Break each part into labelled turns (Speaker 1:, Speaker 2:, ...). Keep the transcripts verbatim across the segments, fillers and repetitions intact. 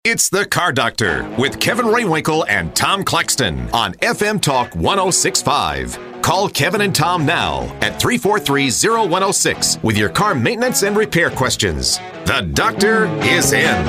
Speaker 1: It's the Car Doctor with Kevin Raywinkle and Tom Claxton on F M Talk one oh six point five. Call Kevin and Tom now at three four three, oh one oh six with your car maintenance and repair questions. The doctor is in.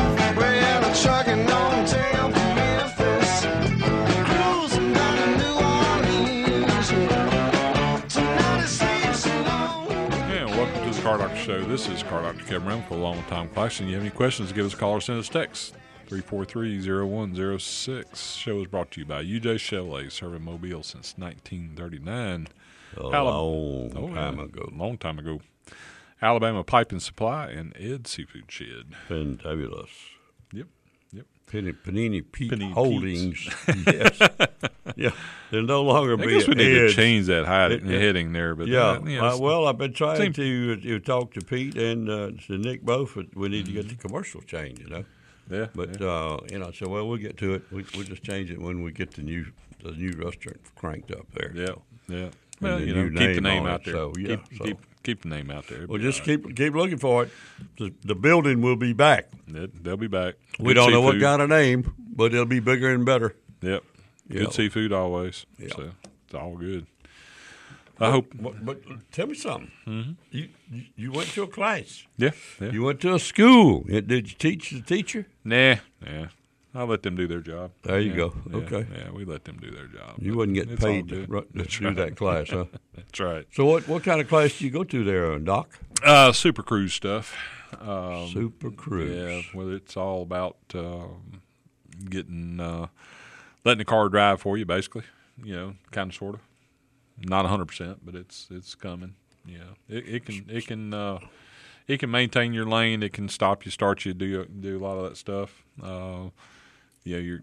Speaker 2: Welcome to the Car Doctor Show. This is Car Doctor Kevin Raywinkle along with Tom Claxton. You have any questions, give us a call or send us a text. three four three, oh one oh six. Show is brought to you by U J Chevrolet, serving Mobile since nineteen thirty-nine.
Speaker 3: A
Speaker 2: Alab-
Speaker 3: long
Speaker 2: oh,
Speaker 3: time
Speaker 2: yeah,
Speaker 3: ago.
Speaker 2: Long time ago. Alabama Pipe and Supply and Ed Seafood Shed.
Speaker 3: Fantabulous.
Speaker 2: Yep, yep.
Speaker 3: Panini, Panini Pete
Speaker 2: Panini
Speaker 3: Holdings. Yes. Yeah. They'll no longer
Speaker 2: I
Speaker 3: be
Speaker 2: guess we need
Speaker 3: Ed's.
Speaker 2: to change that hide-
Speaker 3: It- it-
Speaker 2: heading there. But
Speaker 3: Yeah.
Speaker 2: uh, you know,
Speaker 3: uh, well, I've been trying
Speaker 2: seems-
Speaker 3: to, to talk to Pete and uh, to Nick both. But we need to get the commercial change, you know.
Speaker 2: yeah,
Speaker 3: But
Speaker 2: yeah.
Speaker 3: uh, you know, so well, we'll get to it. We, we'll just change it when we get the new the new restaurant cranked up there.
Speaker 2: yeah, yeah. Well,
Speaker 3: the
Speaker 2: you know,
Speaker 3: new
Speaker 2: keep the
Speaker 3: name
Speaker 2: name
Speaker 3: on
Speaker 2: out
Speaker 3: it,
Speaker 2: there.
Speaker 3: so, yeah,
Speaker 2: keep,
Speaker 3: so.
Speaker 2: keep keep the name out there.
Speaker 3: Well,
Speaker 2: Be
Speaker 3: just
Speaker 2: all right.
Speaker 3: keep keep looking for it. The, the building will be back.
Speaker 2: It, they'll be back.
Speaker 3: We
Speaker 2: Good
Speaker 3: don't know what
Speaker 2: seafood.
Speaker 3: kind of name, but it'll be bigger and better.
Speaker 2: Yep.
Speaker 3: Yeah.
Speaker 2: Good seafood always.
Speaker 3: Yeah.
Speaker 2: So it's all good. I hope.
Speaker 3: But, but tell me something.
Speaker 2: Mm-hmm.
Speaker 3: You, you you went to a class.
Speaker 2: Yeah. yeah.
Speaker 3: You went to a school. Did you teach the teacher?
Speaker 2: Nah. Yeah. I'll let them do their job.
Speaker 3: There you
Speaker 2: Yeah,
Speaker 3: go.
Speaker 2: yeah,
Speaker 3: Okay.
Speaker 2: Yeah, we let them do their job.
Speaker 3: You
Speaker 2: But
Speaker 3: wasn't getting
Speaker 2: it's all
Speaker 3: paid to,
Speaker 2: good.
Speaker 3: run, to
Speaker 2: That's
Speaker 3: do
Speaker 2: right.
Speaker 3: that class, huh?
Speaker 2: That's right.
Speaker 3: So what what kind of class do you go to there, Doc?
Speaker 2: Uh, Super Cruise stuff. Um,
Speaker 3: Super Cruise.
Speaker 2: Yeah, whether it's all about um, getting, uh, letting the car drive for you, basically. You know, kind of, sort of. Not a hundred percent, but it's it's coming. Yeah, it, it can it can uh, it can maintain your lane. It can stop you, start you, do do a lot of that stuff. Uh, yeah, you're,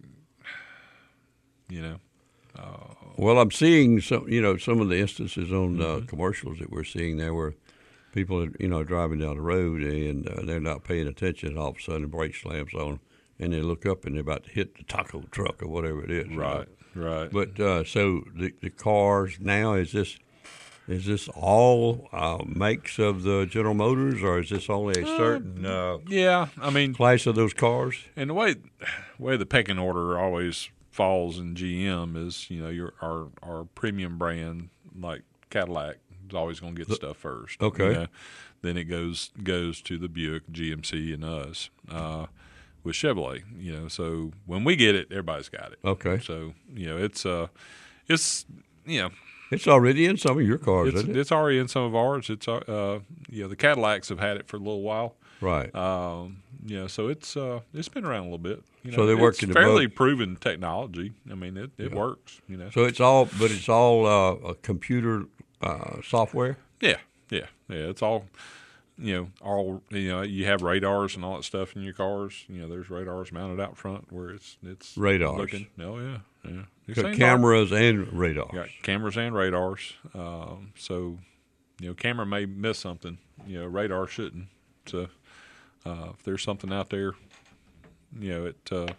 Speaker 2: you know. Uh,
Speaker 3: Well, I'm seeing some, you know, some of the instances on uh,
Speaker 2: Mm-hmm.
Speaker 3: commercials that we're seeing there where people are, you know, driving down the road and uh, they're not paying attention. And all of a sudden, the brake slams on, and they look up and they're about to hit the taco truck or whatever it is. you know.
Speaker 2: right, right.
Speaker 3: But uh, so the the cars now, is this is this all uh, makes of the General Motors, or is this only a certain uh,
Speaker 2: Yeah, I mean,
Speaker 3: class of those cars?
Speaker 2: and the way way the pecking order always falls in G M is, you know, your our our premium brand like Cadillac is always going to get stuff first.
Speaker 3: Okay.
Speaker 2: You know? Then it goes goes to the Buick, G M C, and us uh, with Chevrolet. You know, so when we get it, everybody's got it.
Speaker 3: Okay,
Speaker 2: So you know, it's uh, it's you know.
Speaker 3: it's already in some of your cars,
Speaker 2: It's,
Speaker 3: isn't it?
Speaker 2: it's already in some of ours. It's uh, you know, the Cadillacs have had it for a little while.
Speaker 3: Right.
Speaker 2: Um, you know, so it's uh, it's been around a little bit. You know,
Speaker 3: So they work
Speaker 2: it's
Speaker 3: in the
Speaker 2: fairly
Speaker 3: boat.
Speaker 2: proven technology. I mean, it, it works. You know.
Speaker 3: So it's all, but it's all uh, a computer uh, software.
Speaker 2: Yeah, yeah, yeah. It's all, you know, all you know. You have radars and all that stuff in your cars. You know, there's radars mounted out front where it's it's
Speaker 3: Radars.
Speaker 2: looking. Oh yeah, yeah. It's
Speaker 3: Got
Speaker 2: ain't
Speaker 3: cameras and radars.
Speaker 2: dark. Got cameras and radars. Um, so, you know, camera may miss something. You know, radar shouldn't. So, uh, if there's something out there, you know, it uh,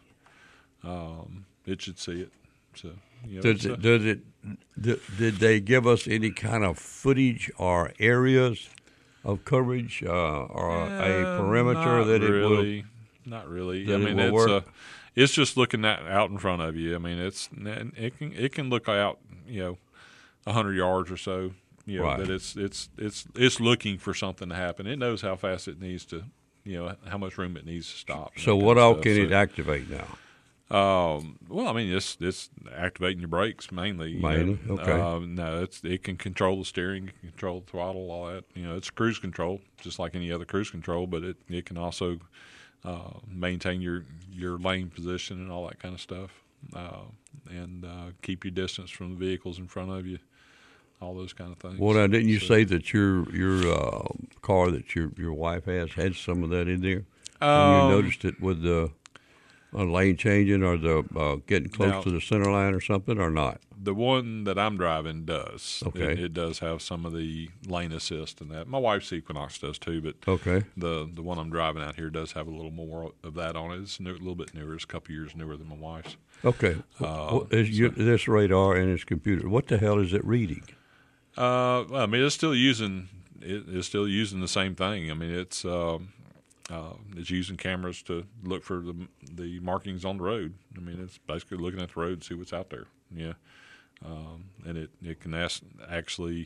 Speaker 2: um, it should see it. So, you know,
Speaker 3: Does
Speaker 2: it's, uh,
Speaker 3: it? Does it? Did, did they give us any kind of footage or areas of coverage uh, or a
Speaker 2: Uh,
Speaker 3: perimeter
Speaker 2: not
Speaker 3: that it will?
Speaker 2: really, not really.
Speaker 3: that
Speaker 2: I
Speaker 3: it
Speaker 2: mean,
Speaker 3: will
Speaker 2: it's
Speaker 3: work?
Speaker 2: uh, it's just looking at out in front of you. I mean, it's it can it can look out, you know, a hundred yards or so. You know,
Speaker 3: Right.
Speaker 2: that it's it's it's it's looking for something to happen. It knows how fast it needs to, you know, how much room it needs to stop. and
Speaker 3: So
Speaker 2: that
Speaker 3: what
Speaker 2: kind of
Speaker 3: all
Speaker 2: stuff.
Speaker 3: can
Speaker 2: So,
Speaker 3: it activate now?
Speaker 2: Um, well, I mean, it's it's activating your brakes mainly. you
Speaker 3: Mainly?
Speaker 2: know.
Speaker 3: Okay.
Speaker 2: Um, no, it's it can control the steering, it can control the throttle, all that. You know, it's cruise control, just like any other cruise control, but it it can also uh, maintain your your lane position and all that kind of stuff, uh, and uh, keep your distance from the vehicles in front of you, all those kind of things.
Speaker 3: Well, now, didn't you
Speaker 2: So-
Speaker 3: say that your your uh, car that your your wife has had some of that in there? And
Speaker 2: Um,
Speaker 3: you noticed it with the uh, lane changing or the uh, getting close
Speaker 2: Now-
Speaker 3: to the center line or something, or not?
Speaker 2: The one that I'm driving does.
Speaker 3: Okay.
Speaker 2: It, it does have some of the lane assist and that. My wife's Equinox does too, but
Speaker 3: Okay.
Speaker 2: the the one I'm driving out here does have a little more of that on it. It's new, a little bit newer. It's a couple years newer than my wife's.
Speaker 3: Okay.
Speaker 2: Uh,
Speaker 3: What is your, this radar and its computer, what the hell is it reading?
Speaker 2: Uh, well, I mean, it's still using it, it's still using the same thing. I mean, it's um, Uh, it's using cameras to look for the the markings on the road. I mean, it's basically looking at the road to see what's out there. Yeah, um, and it, it can ask, actually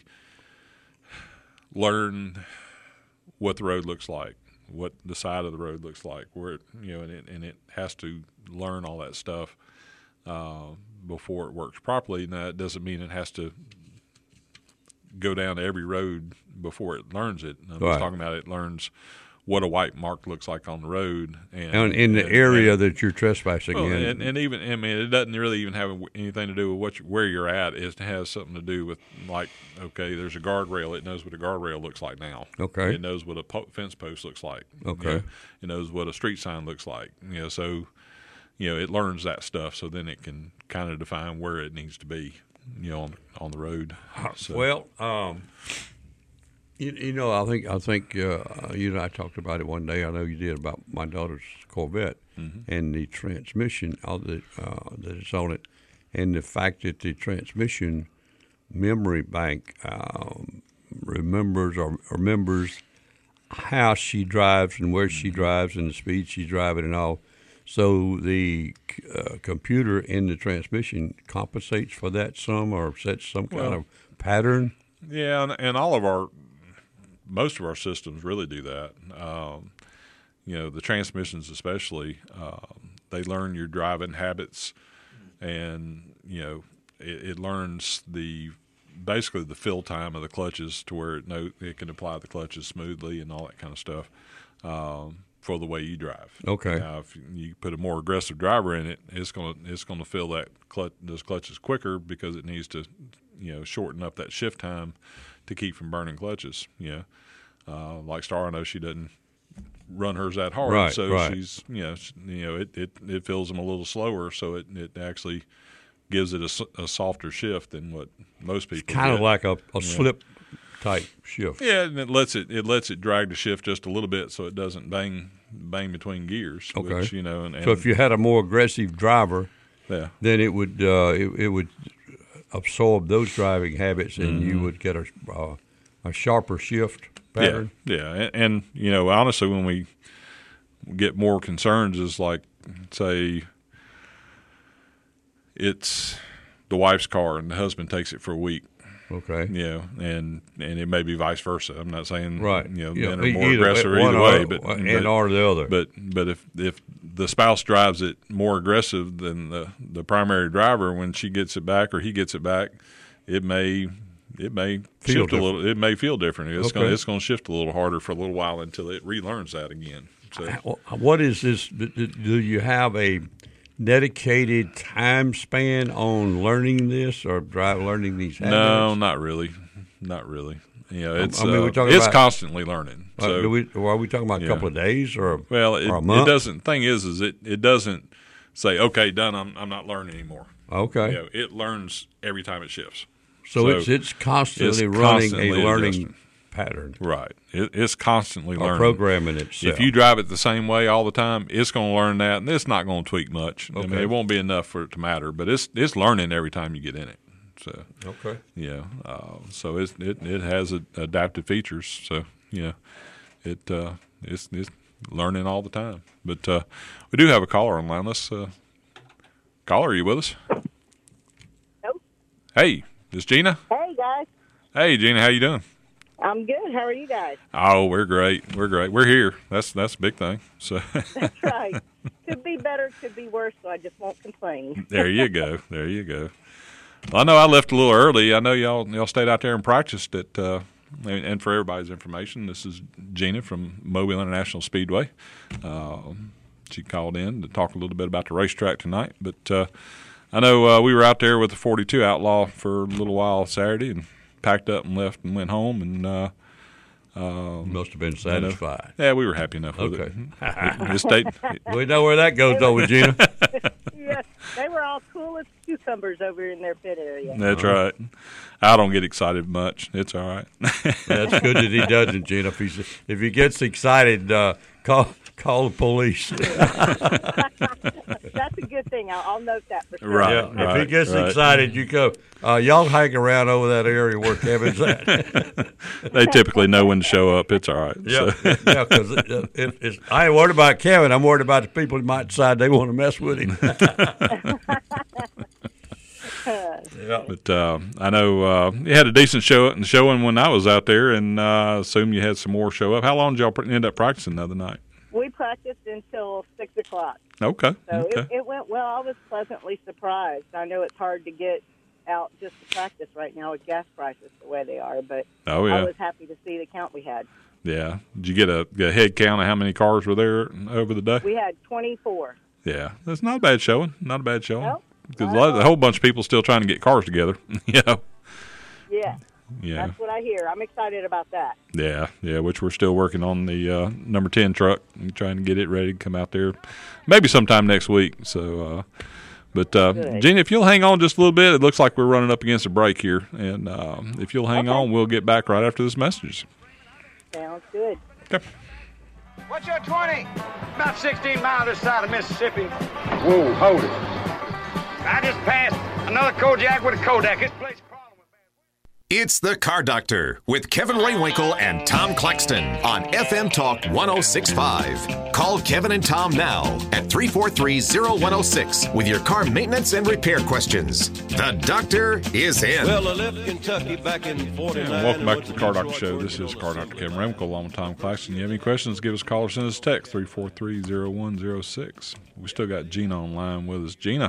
Speaker 2: learn what the road looks like, what the side of the road looks like, where it, you know, and it, and it has to learn all that stuff uh, before it works properly. Now, it doesn't mean it has to go down to every road before it learns it. I'm
Speaker 3: right.
Speaker 2: just talking about it learns what a white mark looks like on the road, and,
Speaker 3: and in the
Speaker 2: and,
Speaker 3: area
Speaker 2: and,
Speaker 3: that you're trespassing
Speaker 2: well,
Speaker 3: in,
Speaker 2: and, and even I mean, it doesn't really even have anything to do with what you, where you're at. It has something to do with, like, okay, there's a guardrail. It knows what a guardrail looks like now.
Speaker 3: Okay,
Speaker 2: it knows what a po- fence post looks like.
Speaker 3: Okay,
Speaker 2: you know? It knows what a street sign looks like. You know, so you know it learns that stuff. So then it can kind of define where it needs to be. You know, on on the road. So.
Speaker 3: Well. Um, You, you know, I think I think uh, you and I talked about it one day. I know you did, about my daughter's Corvette mm-hmm. and the transmission of the, uh, that is on it, and the fact that the transmission memory bank um, remembers or, or remembers how she drives and where she drives and the speed she's driving and all. So the uh, computer in the transmission compensates for that some or sets some kind well, of pattern.
Speaker 2: Yeah, and, and all of our most of our systems really do that. Um, you know, the transmissions especially, um, they learn your driving habits, and you know, it, it learns the basically the fill time of the clutches to where it know it can apply the clutches smoothly and all that kind of stuff um, for the way you drive.
Speaker 3: Okay.
Speaker 2: Now, if you put a more aggressive driver in it, it's gonna it's gonna fill that clutch those clutches quicker because it needs to, you know, shorten up that shift time to keep from burning clutches. You know, uh, like Star, I know she doesn't run hers that hard,
Speaker 3: right,
Speaker 2: so
Speaker 3: right.
Speaker 2: she's you know she, you know it, it, it fills them a little slower, so it, it actually gives it a, a softer shift than what most people.
Speaker 3: It's kind
Speaker 2: get.
Speaker 3: of like a, a slip type shift.
Speaker 2: Yeah, and it lets it it lets it drag the shift just a little bit, so it doesn't bang bang between gears.
Speaker 3: Okay,
Speaker 2: which, you know, and, and
Speaker 3: so if you had a more aggressive driver,
Speaker 2: yeah,
Speaker 3: then it would uh, it, it would absorb those driving habits, and mm-hmm. you would get a uh, a sharper shift pattern.
Speaker 2: Yeah, yeah, and, and you know, honestly, when we get more concerns, is like, say, it's the wife's car and the husband takes it for a week.
Speaker 3: Okay.
Speaker 2: Yeah, and and it may be vice versa. I'm not saying
Speaker 3: right.
Speaker 2: You know,
Speaker 3: yeah.
Speaker 2: men are more
Speaker 3: either,
Speaker 2: aggressive
Speaker 3: either
Speaker 2: way,
Speaker 3: or,
Speaker 2: but
Speaker 3: and
Speaker 2: but,
Speaker 3: or the other.
Speaker 2: But but if if the spouse drives it more aggressive than the the primary driver, when she gets it back or he gets it back, it may it may
Speaker 3: feel
Speaker 2: shift
Speaker 3: different.
Speaker 2: a little. It may feel different. It's
Speaker 3: okay.
Speaker 2: going it's going to shift a little harder for a little while until it relearns that again. So
Speaker 3: what is this? Do you have a dedicated time span on learning this or drive learning these habits?
Speaker 2: No, not really. Not really. You know, it's
Speaker 3: I mean, we're
Speaker 2: uh,
Speaker 3: talking
Speaker 2: it's
Speaker 3: about,
Speaker 2: constantly learning. So,
Speaker 3: uh, do we, or are we talking about a
Speaker 2: yeah.
Speaker 3: couple of days or
Speaker 2: well, it,
Speaker 3: or a month?
Speaker 2: it doesn't. Thing is, is it it doesn't say okay, done. I'm I'm not learning anymore.
Speaker 3: Okay.
Speaker 2: You know, it learns every time it shifts.
Speaker 3: So, so it's it's constantly
Speaker 2: it's
Speaker 3: running
Speaker 2: constantly
Speaker 3: a learning
Speaker 2: adjusting.
Speaker 3: pattern.
Speaker 2: Right. It, it's constantly
Speaker 3: or
Speaker 2: learning.
Speaker 3: Programming itself.
Speaker 2: If you drive it the same way all the time, it's going to learn that, and it's not going to tweak much.
Speaker 3: Okay.
Speaker 2: I mean, it won't be enough for it to matter, but it's it's learning every time you get in it. So
Speaker 3: okay,
Speaker 2: yeah. Uh, so it's, it it has a, adaptive features. So yeah, it uh, it's it's learning all the time. But uh, we do have a caller online. Let's uh, caller, are you with us?
Speaker 4: Nope.
Speaker 2: Hey, this Gina.
Speaker 4: Hey guys.
Speaker 2: Hey Gina, how you doing?
Speaker 4: I'm good. How are you guys?
Speaker 2: Oh, we're great. We're great. We're here. That's that's a big thing. So
Speaker 4: that's right. Could be better, could be worse, so I just won't complain.
Speaker 2: There you go. There you go. Well, I know I left a little early. I know y'all y'all stayed out there and practiced it. Uh, and, and for everybody's information, this is Gina from Mobile International Speedway. Uh, she called in to talk a little bit about the racetrack tonight. But uh, I know uh, we were out there with the forty-two Outlaw for a little while Saturday and packed up and left and went home. And uh, um,
Speaker 3: must have been satisfied.
Speaker 2: You know, yeah, we were happy enough with
Speaker 3: okay.
Speaker 2: it. We, we, stayed,
Speaker 3: we know where that goes, don't we, Gina?
Speaker 4: Yes, they were all cool as cucumbers over in their pit area.
Speaker 2: That's right. I don't get excited much. It's all right.
Speaker 3: That's good that he doesn't, Gina. If, he's, if he gets excited, uh, call call the police.
Speaker 4: That's a good thing. hang out. I'll note that for sure.
Speaker 2: Right.
Speaker 3: Yeah,
Speaker 2: right,
Speaker 3: if he gets
Speaker 2: right.
Speaker 3: excited, you go, uh, y'all hang around over that area where Kevin's at.
Speaker 2: They typically know when to show up. It's all right.
Speaker 3: Yeah,
Speaker 2: So.
Speaker 3: yeah, because it, it, it's, I ain't worried about Kevin. I'm worried about the people who might decide they want to mess with him. Yeah.
Speaker 2: But uh, I know uh, you had a decent show showing when I was out there, and uh, I assume you had some more show up. How long did y'all pr- end up practicing the other night?
Speaker 4: We practiced until six o'clock.
Speaker 2: Okay.
Speaker 4: So
Speaker 2: okay.
Speaker 4: it, it went well. I was pleasantly surprised. I know it's hard to get out just to practice right now with gas prices the way they are, but
Speaker 2: Oh, yeah.
Speaker 4: I was happy to see the count we had.
Speaker 2: Yeah. Did you get a, get a head count of how many cars were there over the day?
Speaker 4: We had twenty-four.
Speaker 2: Yeah. That's not a bad showing. Not a bad showing.
Speaker 4: Nope.
Speaker 2: Because a, lot- a whole bunch of people still trying to get cars together. you know?
Speaker 4: Yeah,
Speaker 2: Yeah.
Speaker 4: that's what I hear. I'm excited about that.
Speaker 2: Yeah, yeah, which we're still working on the uh, number ten truck and trying to get it ready to come out there maybe sometime next week. So, uh, but uh,
Speaker 4: Good.
Speaker 2: Gina, if you'll hang on just a little bit, it looks like we're running up against a break here. And um, if you'll hang
Speaker 4: Okay.
Speaker 2: on, we'll get back right after this message.
Speaker 4: Sounds good.
Speaker 2: Okay.
Speaker 5: What's your twenty? About sixteen miles this side of Mississippi.
Speaker 6: Whoa, hold it.
Speaker 5: I just passed another Kodiak with a Kodak. This place crawling with bad.
Speaker 1: It's the Car Doctor with Kevin Raywinkle and Tom Claxton on F M Talk one oh six point five. Call Kevin and Tom now at three four three, oh one oh six with your car maintenance and repair questions. The Doctor is in.
Speaker 6: Well, I left Kentucky back in forty-nine.
Speaker 2: And welcome back to the Car Doctor Show. This is Car Doctor Kevin Raywinkle along with Tom Claxton. You have any questions, give us a call or send us a text, three four three, oh one oh six. We still got Gina online with us. Gina,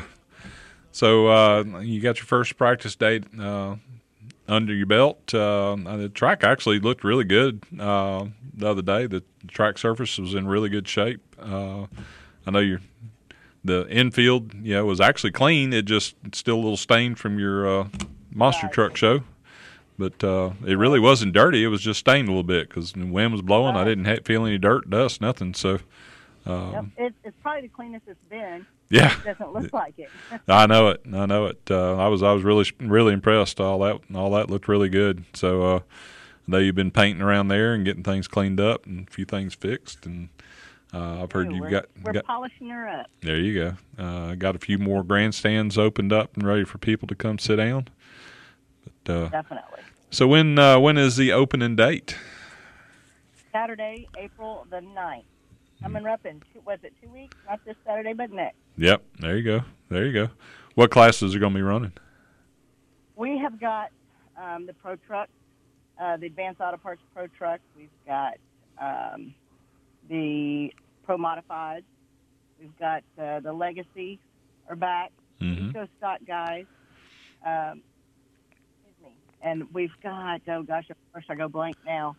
Speaker 2: so uh, you got your first practice date uh, under your belt. Uh, the track actually looked really good uh, the other day. The track surface was in really good shape. Uh, I know your the infield, you know, was actually clean. It just it's still a little stained from your uh, monster truck show, but uh, it really wasn't dirty. It was just stained a little bit because the wind was blowing. I didn't ha- feel any dirt, dust, nothing. So. Um,
Speaker 4: Yep. It, it's probably the cleanest it's been.
Speaker 2: Yeah,
Speaker 4: It doesn't look like it.
Speaker 2: I know it. I know it. Uh, I was I was really really impressed. All that all that looked really good. So uh, I know you've been painting around there and getting things cleaned up and a few things fixed. And uh, I've heard
Speaker 4: Ooh,
Speaker 2: you've
Speaker 4: we're,
Speaker 2: got,
Speaker 4: we're
Speaker 2: got
Speaker 4: polishing her up.
Speaker 2: there. You go. Uh, got a few more grandstands opened up and ready for people to come sit down. But, uh,
Speaker 4: Definitely.
Speaker 2: so when uh, when is the opening date?
Speaker 4: Saturday, April the ninth. Coming up in, two, was it two weeks? Not this Saturday, but next.
Speaker 2: Yep. There you go. There you go. What classes are going to be running?
Speaker 4: We have got um, the Pro Truck, uh, the Advanced Auto Parts Pro Truck. We've got um, the Pro Modified. We've got uh, the Legacy are back.
Speaker 2: Mhm.
Speaker 4: Eco Stock guys. Um, excuse me. And we've got, oh gosh, of course I go blank now.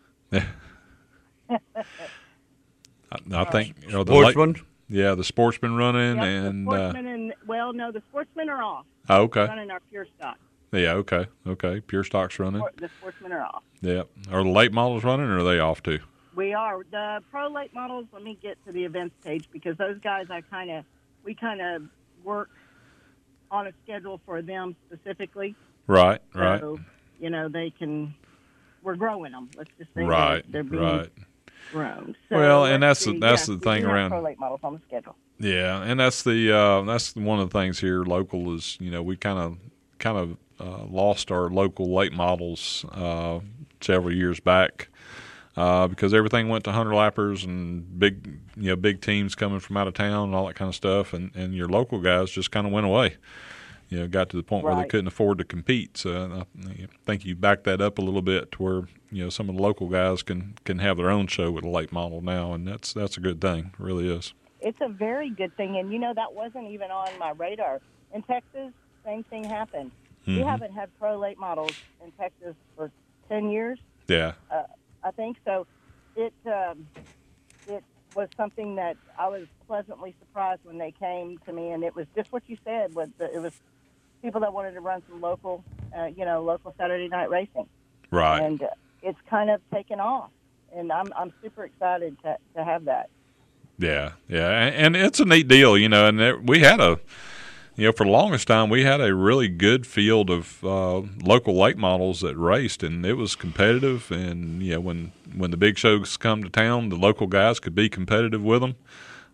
Speaker 2: I, I think you know, the late-
Speaker 3: Sportsman?
Speaker 2: yeah, the Sportsman running
Speaker 4: Yep,
Speaker 2: and
Speaker 4: the
Speaker 2: uh,
Speaker 4: Sportsmen and, well, no, the Sportsmen are off.
Speaker 2: oh, okay.
Speaker 4: Running our Pure Stock.
Speaker 2: Yeah, okay, okay. Pure Stock's running.
Speaker 4: Sport- The Sportsmen are off.
Speaker 2: Yeah. Are the late models running, or are they off too?
Speaker 4: We are. The pro late models, let me get to the events page because those guys I kind of, we kind of work on a schedule for them specifically.
Speaker 2: Right, right,
Speaker 4: So, you know, they can, we're growing them. Let's just say
Speaker 2: right,
Speaker 4: they're, they're being
Speaker 2: right.
Speaker 4: grown. So
Speaker 2: Well, and
Speaker 4: let's
Speaker 2: that's the-
Speaker 4: see.
Speaker 2: that's
Speaker 4: Yeah,
Speaker 2: the
Speaker 4: we
Speaker 2: thing
Speaker 4: do have
Speaker 2: around-
Speaker 4: pro late models on the schedule.
Speaker 2: Yeah, and that's the uh, that's one of the things here local is you know we kind of kind of uh, lost our local late models uh, several years back. Uh, because everything went to hundred lappers and big, you know, big teams coming from out of town and all that kind of stuff, and, and your local guys just kind of went away. You know, got to the point where they
Speaker 4: Right.
Speaker 2: couldn't afford to compete. So I think you back that up a little bit to where you know some of the local guys can, can have their own show with a late model now, and that's that's a good thing. It really is.
Speaker 4: It's a very good thing, and you know that wasn't even on my radar. In Texas, same thing happened. We
Speaker 2: Mhm.
Speaker 4: haven't had pro late models in Texas for ten years.
Speaker 2: Yeah.
Speaker 4: Uh, I think so. It um, it was something that I was pleasantly surprised when they came to me, and it was just what you said. Was the, it was people that wanted to run some local, uh, you know, local Saturday night racing,
Speaker 2: Right.
Speaker 4: and uh, it's kind of taken off. And I'm I'm super excited to to have that.
Speaker 2: Yeah, yeah, and, and it's a neat deal, you know. And there, we had a, you know, for the longest time, we had a really good field of uh, local late models that raced, and it was competitive. And you know, when when the big shows come to town, the local guys could be competitive with them.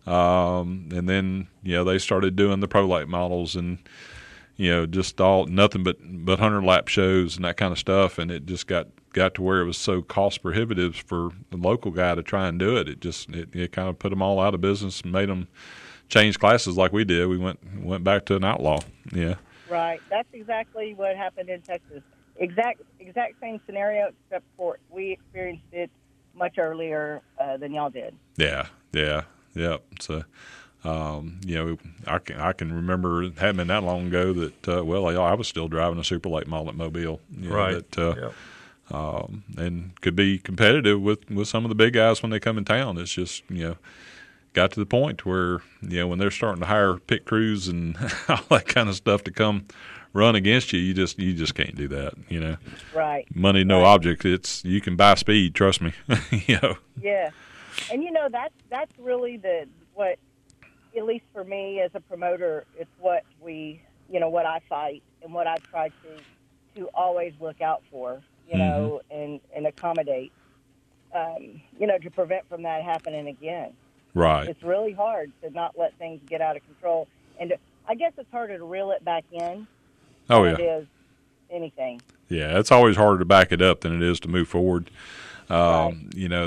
Speaker 2: Um, and then, you know, they started doing the pro late models and, you know, just all nothing but, but hundred lap shows and that kind of stuff. And it just got, got to where it was so cost prohibitive for the local guy to try and do it. It just, it, it kind of put them all out of business and made them change classes like we did. We went, went back to an outlaw. Yeah.
Speaker 4: Right. That's exactly what happened in Texas. Exact, exact same scenario, except for we experienced it much earlier uh, than y'all did.
Speaker 2: Yeah. Yeah. Yep. So, um, you know, I can I can remember it hadn't been that long ago that uh, well, I, I was still driving a super late model at Mobile, you know,
Speaker 3: Right.
Speaker 2: That, uh,
Speaker 3: Yep.
Speaker 2: um, and could be competitive with, with some of the big guys when they come in town. It's just, you know, got to the point where, you know, when they're starting to hire pit crews and all that kind of stuff to come run against you, you just you just can't do that. You know,
Speaker 4: Right.
Speaker 2: money no
Speaker 4: Right.
Speaker 2: object. It's you can buy speed. Trust me. You know.
Speaker 4: Yeah. And, you know, that's, that's really the what, at least for me as a promoter, it's what we, you know, what I fight and what I try to, to always look out for, you know, and, and accommodate, um, you know, to prevent from that happening again.
Speaker 2: Right.
Speaker 4: It's really hard to not let things get out of control. And to, I guess it's harder to reel it back in
Speaker 2: Oh
Speaker 4: than
Speaker 2: yeah.
Speaker 4: it is anything.
Speaker 2: Yeah, it's always harder to back it up than it is to move forward. Um,
Speaker 4: Right.
Speaker 2: You know,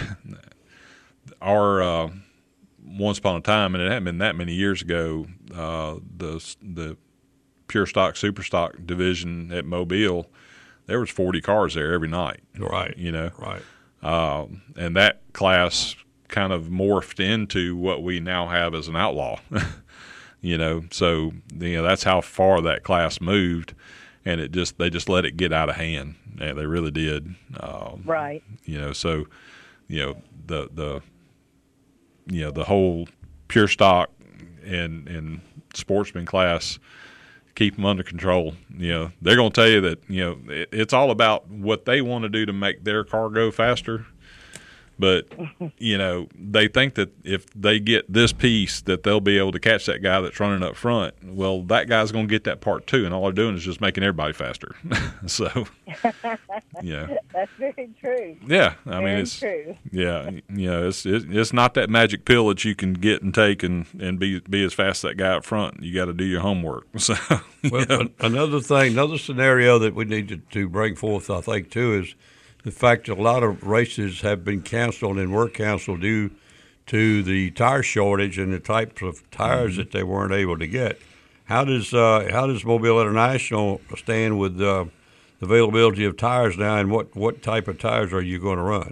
Speaker 2: our uh, once upon a time, and it hadn't been that many years ago, uh, the the pure stock, super stock division at Mobile, there was forty cars there every night.
Speaker 3: Right.
Speaker 2: You know,
Speaker 3: Right.
Speaker 2: um, and that class kind of morphed into what we now have as an outlaw. You know, so you know that's how far that class moved, and it just they just let it get out of hand. Yeah, they really did. Um,
Speaker 4: Right.
Speaker 2: You know, so you know the the you know the whole pure stock and and sportsman class, keep them under control. You know, they're going to tell you that you know it, it's all about what they want to do to make their car go faster. But, you know, they think that if they get this piece that they'll be able to catch that guy that's running up front. Well, that guy's going to get that part too, and all they're doing is just making everybody faster. So, yeah.
Speaker 4: That's very true.
Speaker 2: Yeah, I mean,
Speaker 4: Very
Speaker 2: it's
Speaker 4: true.
Speaker 2: yeah, you know, it's it, it's not that magic pill that you can get and take and, and be be as fast as that guy up front. You got to do your homework. So, you
Speaker 3: Well,
Speaker 2: know.
Speaker 3: an- another thing, another scenario that we need to, to bring forth, I think, too, is the fact that a lot of races have been canceled and were canceled due to the tire shortage and the types of tires that they weren't able to get. How does uh, how does Mobile International stand with uh, the availability of tires now, and what, what type of tires are you going to run?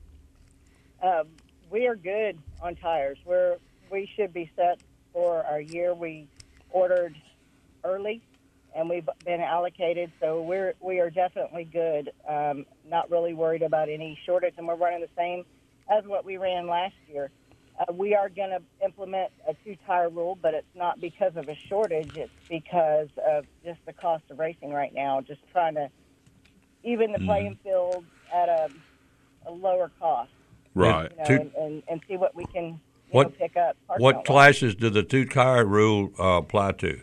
Speaker 4: Um, we are good on tires. We're we should be set for our year. We ordered early, and we've been allocated, so we're we are definitely good. Um, not really worried about any shortage, and we're running the same as what we ran last year. Uh, we are going to implement a two-tire rule, but it's not because of a shortage. It's because of just the cost of racing right now. Just trying to even the playing field at a, a lower cost.
Speaker 2: Right.
Speaker 4: You know,
Speaker 3: Two-
Speaker 4: and, and, and see what we can you
Speaker 3: What-
Speaker 4: know, pick up. parking
Speaker 3: What
Speaker 4: lot-wise.
Speaker 3: classes do the two-tire rule uh, apply to?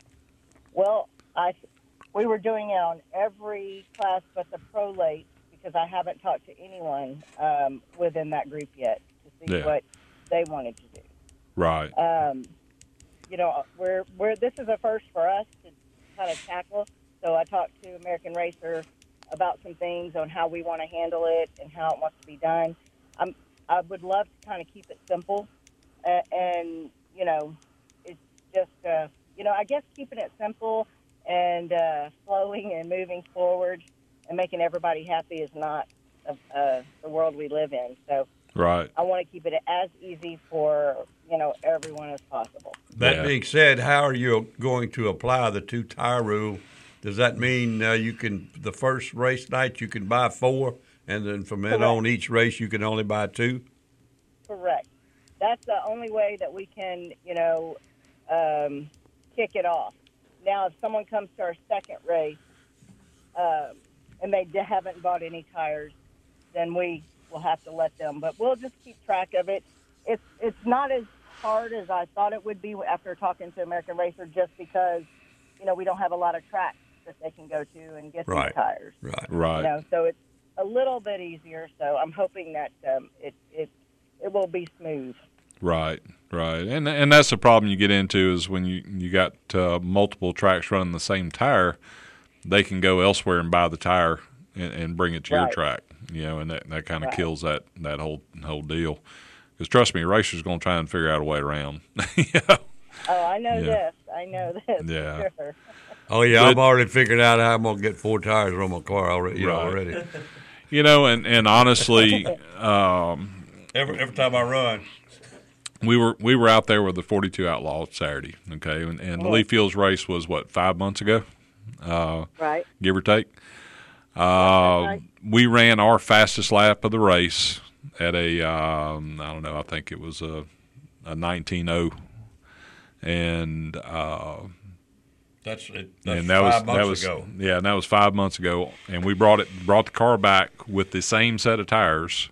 Speaker 4: Well, I we were doing it on every class but the pro late because I haven't talked to anyone um, within that group yet to see
Speaker 2: Yeah.
Speaker 4: what they wanted to do.
Speaker 2: Right.
Speaker 4: Um, you know, we're we're this is a first for us to kind of tackle. So I talked to American Racer about some things on how we want to handle it and how it wants to be done. I'm I would love to kind of keep it simple, uh, and you know, it's just uh, you know I guess keeping it simple and uh, flowing and moving forward and making everybody happy is not uh, uh, the world we live in. So
Speaker 2: Right.
Speaker 4: I want to keep it as easy for you know everyone as possible.
Speaker 3: That
Speaker 2: Yeah.
Speaker 3: being said, how are you going to apply the two-tire rule? Does that mean uh, you can, the first race night, you can buy four, and then from then
Speaker 4: Correct.
Speaker 3: on, each race, you can only buy two?
Speaker 4: Correct. That's the only way that we can, you know, um, kick it off. Now, if someone comes to our second race um, and they d- haven't bought any tires, then we will have to let them. But we'll just keep track of it. It's it's not as hard as I thought it would be after talking to American Racer, just because, you know, we don't have a lot of tracks that they can go to and get
Speaker 3: Right.
Speaker 4: these tires.
Speaker 3: Right.
Speaker 2: Right.
Speaker 4: You know, so it's a little bit easier. So I'm hoping that um, it it it will be smooth.
Speaker 2: Right, Right, and and that's the problem you get into is when you you got uh, multiple tracks running the same tire, they can go elsewhere and buy the tire and, and bring it to
Speaker 4: Right.
Speaker 2: your track, you know, and that, that kind of
Speaker 4: Right.
Speaker 2: kills that, that whole whole deal. Because trust me, racers going to try and figure out a way around. yeah.
Speaker 4: Oh, I know
Speaker 2: Yeah.
Speaker 4: this. I know this.
Speaker 2: Yeah.
Speaker 4: For sure.
Speaker 3: Oh yeah,
Speaker 2: But-
Speaker 3: I've already figured out how I'm gonna get four tires on my car already. You know,
Speaker 2: Right.
Speaker 3: already.
Speaker 2: You know, and and honestly, um,
Speaker 3: Every every time I run.
Speaker 2: we were we were out there with the forty-two Outlaw Saturday, okay, and, and the Lee Fields race was what five months ago, uh,
Speaker 4: Right.
Speaker 2: give or take. Uh,
Speaker 4: right.
Speaker 2: We ran our fastest lap of the race at a um, I don't know, I think it was a a nineteen oh, and uh,
Speaker 3: That's it.
Speaker 2: and that was that was yeah, and that was five months ago, and we brought it brought the car back with the same set of tires,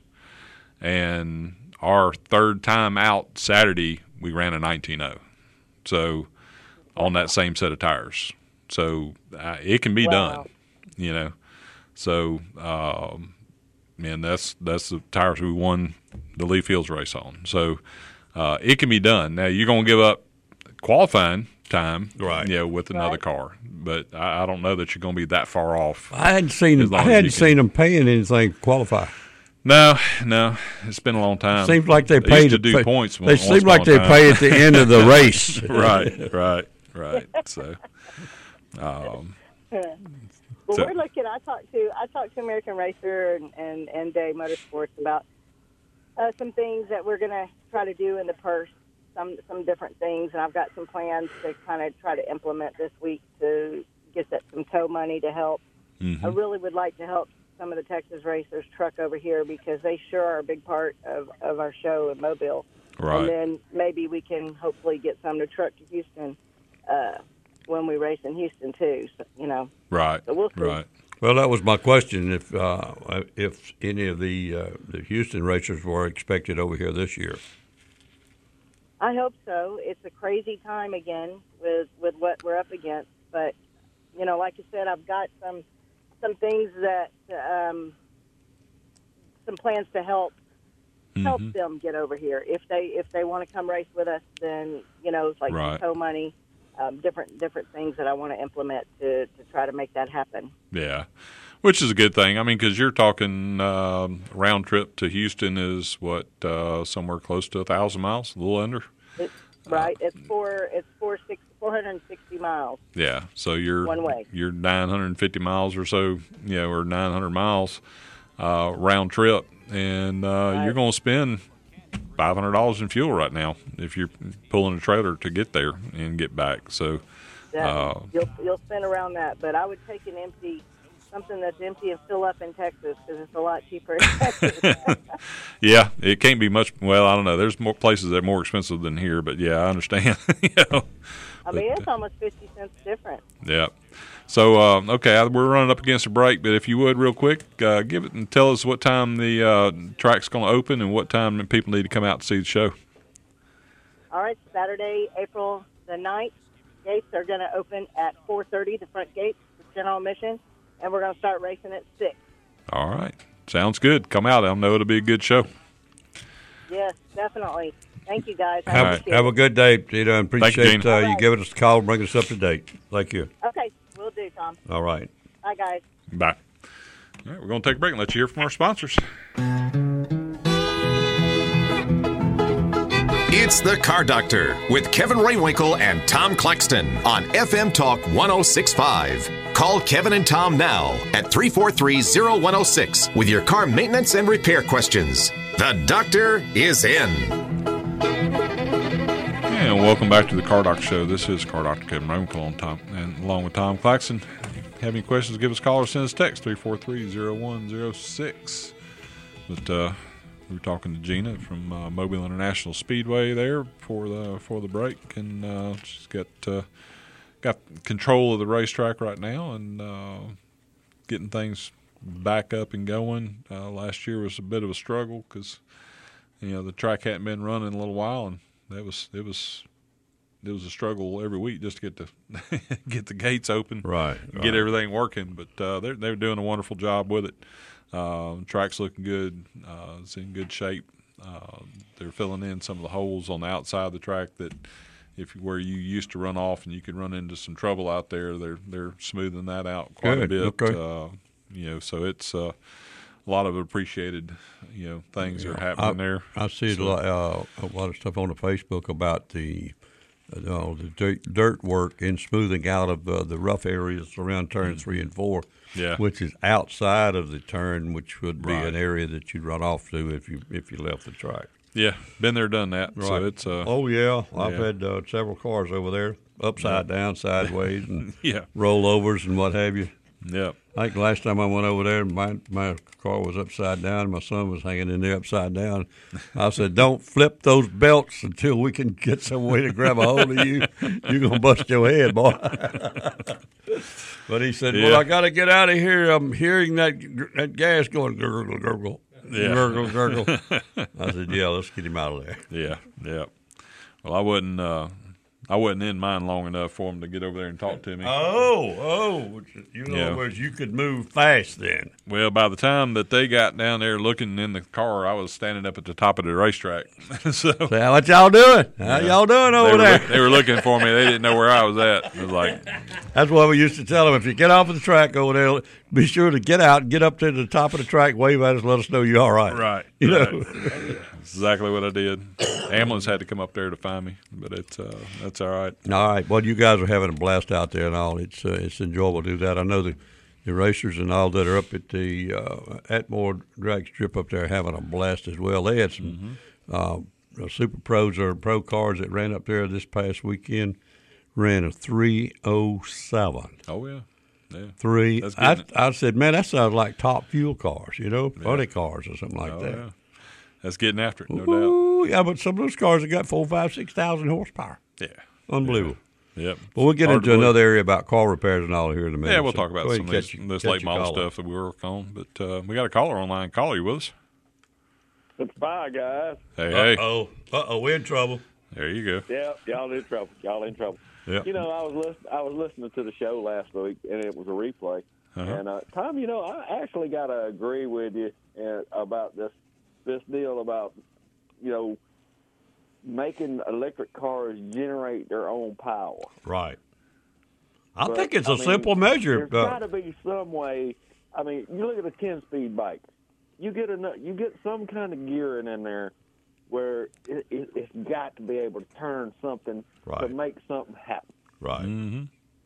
Speaker 2: and our third time out Saturday we ran a nineteen oh, so on that same set of tires, so uh, it can be
Speaker 4: Wow.
Speaker 2: done, you know, so um, and that's that's the tires we won the Lee Fields race on, so uh, it can be done. Now you're gonna give up qualifying time,
Speaker 3: Right.
Speaker 2: You know, with another
Speaker 4: Right.
Speaker 2: car, but I, I don't know that you're going to be that far off.
Speaker 3: I hadn't seen
Speaker 2: As
Speaker 3: them. I
Speaker 2: long as
Speaker 3: hadn't
Speaker 2: you can-
Speaker 3: seen them paying anything to qualify.
Speaker 2: No, no, it's been a long time.
Speaker 3: Seems like they
Speaker 2: They
Speaker 3: pay
Speaker 2: used to
Speaker 3: to
Speaker 2: do
Speaker 3: pay-
Speaker 2: points.
Speaker 3: They
Speaker 2: once
Speaker 3: seem
Speaker 2: upon
Speaker 3: like
Speaker 2: a
Speaker 3: they
Speaker 2: time.
Speaker 3: pay at the end of the race.
Speaker 2: right, right, right. So, um,
Speaker 4: Well,
Speaker 2: So-
Speaker 4: we're looking. I talked to I talked to American Racer and and, and Day Motorsports about uh, some things that we're going to try to do in the purse. Some some different things, and I've got some plans to kind of try to implement this week to get that some tow money to help.
Speaker 2: mhm.
Speaker 4: I really would like to help some of the Texas racers truck over here because they sure are a big part of, of our show in Mobile.
Speaker 2: Right.
Speaker 4: And then maybe we can hopefully get some to truck to Houston uh, when we race in Houston too. So, you know,
Speaker 2: right,
Speaker 4: So we'll see.
Speaker 2: right.
Speaker 3: Well, that was my question. If uh, if any of the uh, the Houston racers were expected over here this year.
Speaker 4: I hope so. It's a crazy time again with, with what we're up against. But, you know, like I said, I've got some some things that, um, some plans to help help
Speaker 2: Mhm.
Speaker 4: them get over here. If they if they want to come race with us, then, you know, it's like
Speaker 2: Right.
Speaker 4: tow money, um, different different things that I want to implement to, to try to make that happen.
Speaker 2: Yeah, which is a good thing. I mean, because you're talking um, round trip to Houston is what uh, somewhere close to a thousand miles, a little under.
Speaker 4: It's, right? It's four it's four six four hundred and sixty miles.
Speaker 2: Yeah, so you're
Speaker 4: One way.
Speaker 2: You're nine hundred and fifty miles or so, you know, or nine hundred miles uh, round trip, and uh,
Speaker 4: Right.
Speaker 2: you're going to spend five hundred dollars in fuel right now if you're pulling a trailer to get there and get back. So,
Speaker 4: That,
Speaker 2: Uh,
Speaker 4: you'll you'll spend around that, but I would take an empty, something that's empty and fill up in Texas because it's a lot cheaper in Texas.
Speaker 2: yeah, it can't be much. Well, I don't know. There's more places that are more expensive than here, but yeah, I understand. you know,
Speaker 4: I mean,
Speaker 2: But,
Speaker 4: it's almost fifty cents different.
Speaker 2: yeah. So, uh, okay, I- we're running up against a break, but if you would, real quick, uh, give it and tell us what time the uh, track's going to open and what time people need to come out to see the show.
Speaker 4: All right, Saturday, April the ninth, gates are going to open at four thirty, the front gates, the general admission, and we're going to start racing at six.
Speaker 2: All right. Sounds good. Come out. I know it'll be a good show.
Speaker 4: Yes, definitely. Thank you, guys. I
Speaker 3: Have,
Speaker 4: appreciate
Speaker 3: have a
Speaker 4: it.
Speaker 3: good day, Tito, and
Speaker 2: Thank you,
Speaker 3: appreciate
Speaker 2: Gina.
Speaker 3: uh, you
Speaker 4: All right.
Speaker 3: giving us a call and bringing us up to date. Thank you.
Speaker 4: Okay, we'll do, Tom.
Speaker 3: All right.
Speaker 4: Bye, guys.
Speaker 2: Bye. All right, we're going to take a break and let you hear from our sponsors.
Speaker 1: It's The Car Doctor with Kevin Raywinkle and Tom Claxton on F M Talk one oh six point five. Call Kevin and Tom now at three four three, oh one oh six with your car maintenance and repair questions. The doctor is in.
Speaker 2: And welcome back to the Car Doctor Show. This is Car Doctor Kevin Raywinkle on Tom, and along with Tom Claxton. Have any questions, give us a call or send us a text, three four three, oh one oh six. But uh, we were talking to Gina from uh, Mobile International Speedway there for the for the break, and uh, she's got uh, got control of the racetrack right now and uh, getting things back up and going. Uh, last year was a bit of a struggle because you know the track hadn't been running in a little while, and that was it was it was a struggle every week just to get the get the gates open,
Speaker 3: Right,
Speaker 2: and get
Speaker 3: right.
Speaker 2: everything working. But uh, they're they're doing a wonderful job with it. Uh, track's looking good. Uh, it's in good shape. Uh, they're filling in some of the holes on the outside of the track that, if where you used to run off and you could run into some trouble out there, they're they're smoothing that out quite
Speaker 3: Good.
Speaker 2: a bit.
Speaker 3: Okay.
Speaker 2: Uh, you know, so it's uh, a lot of appreciated, you know, things are happening
Speaker 3: I,
Speaker 2: there.
Speaker 3: I see
Speaker 2: so,
Speaker 3: a, lot, uh, a lot of stuff on the Facebook about the uh, the dirt, dirt work and smoothing out of uh, the rough areas around turn three and four,
Speaker 2: Yeah.
Speaker 3: which is outside of the turn, which would be
Speaker 2: Right.
Speaker 3: an area that you'd run off to if you if you left the track.
Speaker 2: Yeah, been there, done that.
Speaker 3: Right.
Speaker 2: So it's uh,
Speaker 3: oh yeah, I've
Speaker 2: yeah.
Speaker 3: had uh, several cars over there, upside down, sideways, and
Speaker 2: Yeah.
Speaker 3: rollovers and what have you.
Speaker 2: Yep.
Speaker 3: I think last time I went over there, my my car was upside down. My son was hanging in there upside down. I said, "Don't flip those belts until we can get some way to grab a hold of you. You're gonna bust your head, boy." But he said, "Well,
Speaker 2: Yeah.
Speaker 3: I got to get out of here. I'm hearing that that gas going gurgle, gurgle,
Speaker 2: Yeah.
Speaker 3: gurgle, gurgle." I said, "Yeah, let's get him out of there."
Speaker 2: Yeah, yeah. Well, I wasn't. Uh, I wasn't in mine long enough for him to get over there and talk to me.
Speaker 3: Oh, oh, you know,
Speaker 2: Yeah.
Speaker 3: whereas you could move fast then.
Speaker 2: Well, by the time that they got down there looking in the car, I was standing up at the top of the racetrack. so
Speaker 3: Say, what y'all doing? How y'all doing
Speaker 2: they
Speaker 3: over
Speaker 2: were,
Speaker 3: there?
Speaker 2: look- they were looking for me. They didn't know where I was at. It was like,
Speaker 3: That's what we used to tell them. If you get off of the track over there, be sure to get out, get up to the top of the track, wave at us, let us know you're all right.
Speaker 2: right.
Speaker 3: You
Speaker 2: right.
Speaker 3: know.
Speaker 2: That's exactly what I did. Ambulance had to come up there to find me, but it's uh, that's all right.
Speaker 3: All right. Well, you guys are having a blast out there and all. It's uh, it's enjoyable to do that. I know the, the racers and all that are up at the uh, Atmore drag strip up there are having a blast as well. They had some
Speaker 2: Mm-hmm.
Speaker 3: uh, super pros or pro cars that ran up there this past weekend. Ran a three oh seven.
Speaker 2: Oh yeah, yeah.
Speaker 3: Three.
Speaker 2: That's
Speaker 3: I,
Speaker 2: getting it.
Speaker 3: I said, man, that sounds like top fuel cars, you know, funny cars or something like
Speaker 2: Oh,
Speaker 3: that.
Speaker 2: yeah. That's getting after it, no
Speaker 3: Ooh, yeah, but some of those cars have got four, five, six thousand horsepower.
Speaker 2: doubt. Yeah.
Speaker 3: Unbelievable.
Speaker 2: Yep.
Speaker 3: But we'll get
Speaker 2: Hard
Speaker 3: into
Speaker 2: to believe.
Speaker 3: another area about car repairs and all here in a minute.
Speaker 2: Yeah, we'll
Speaker 3: So
Speaker 2: talk about
Speaker 3: go ahead
Speaker 2: some of
Speaker 3: and
Speaker 2: this,
Speaker 3: catch your-
Speaker 2: this
Speaker 3: catch
Speaker 2: late
Speaker 3: your
Speaker 2: model
Speaker 3: caller.
Speaker 2: stuff that we work on. But uh, we got a caller online. Caller, you with us?
Speaker 7: It's fine, guys.
Speaker 2: Hey, hey.
Speaker 3: Uh-oh. Uh-oh, we're in trouble.
Speaker 2: There you go.
Speaker 7: Yeah, y'all in trouble. Y'all in trouble.
Speaker 3: Yeah.
Speaker 7: You know, I was listen, I was listening to the show last week, and it was a replay.
Speaker 2: Uh-huh.
Speaker 7: And uh, Tom, you know, I actually got to agree with you uh, about this this deal about you know making electric cars generate their own power.
Speaker 3: Right. I
Speaker 7: But,
Speaker 3: think it's a
Speaker 7: I mean,
Speaker 3: simple measure.
Speaker 7: There's
Speaker 3: Uh,
Speaker 7: got to be some way. I mean, you look at a ten-speed bike. You get enough. You get some kind of gearing in there where it, it, it's got to be able to turn something
Speaker 3: Right.
Speaker 7: to make something happen.
Speaker 3: right.
Speaker 2: Mm-hmm.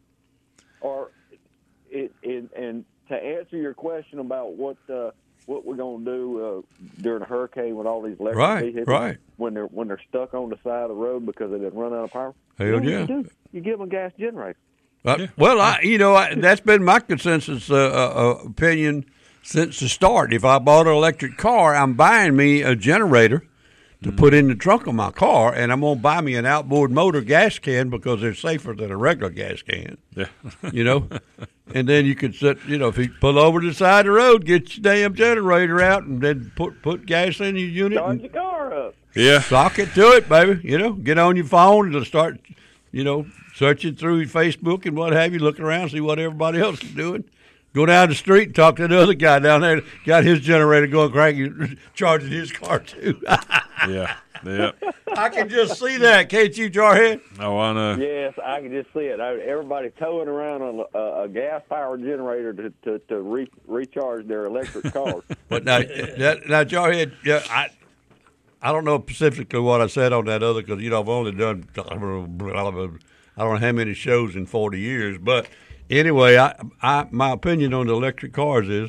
Speaker 7: Or it, it and to answer your question about what uh, what we're going to do uh, during a hurricane with all these electric
Speaker 3: Right,
Speaker 7: vehicles
Speaker 3: right.
Speaker 7: when they're when they're stuck on the side of the road because they didn't run out of power.
Speaker 3: Hell
Speaker 7: you know what
Speaker 3: yeah.
Speaker 7: You, do? You give them a gas generator.
Speaker 3: Uh, Well, I, you know, I, that's been my consensus uh, uh, opinion since the start. If I bought an electric car, I'm buying me a generator to put in the trunk of my car, and I'm going to buy me an outboard motor gas can because they're safer than a regular gas can.
Speaker 2: Yeah.
Speaker 3: You know, and then you could sit, you know, if you pull over to the side of the road, get your damn generator out, and then put put gas in your unit
Speaker 7: Start
Speaker 3: and
Speaker 7: your car up.
Speaker 2: Yeah.
Speaker 3: sock it to it, baby. You know, get on your phone and start, you know, searching through your Facebook and what have you, looking around, see what everybody else is doing. Go down the street and talk to the other guy down there, got his generator going cranky, charging his car too.
Speaker 2: Yeah. Yeah.
Speaker 3: I can just see that, can't you, Jarhead?
Speaker 2: Oh, I know.
Speaker 7: Yes, I can just see it. I, everybody towing around a, a, a gas-powered generator to to, to re, recharge their electric cars.
Speaker 3: But now, that, now Jarhead, yeah, I, I don't know specifically what I said on that other because you know I've only done I don't know how many shows in forty years. But anyway, I, I my opinion on the electric cars is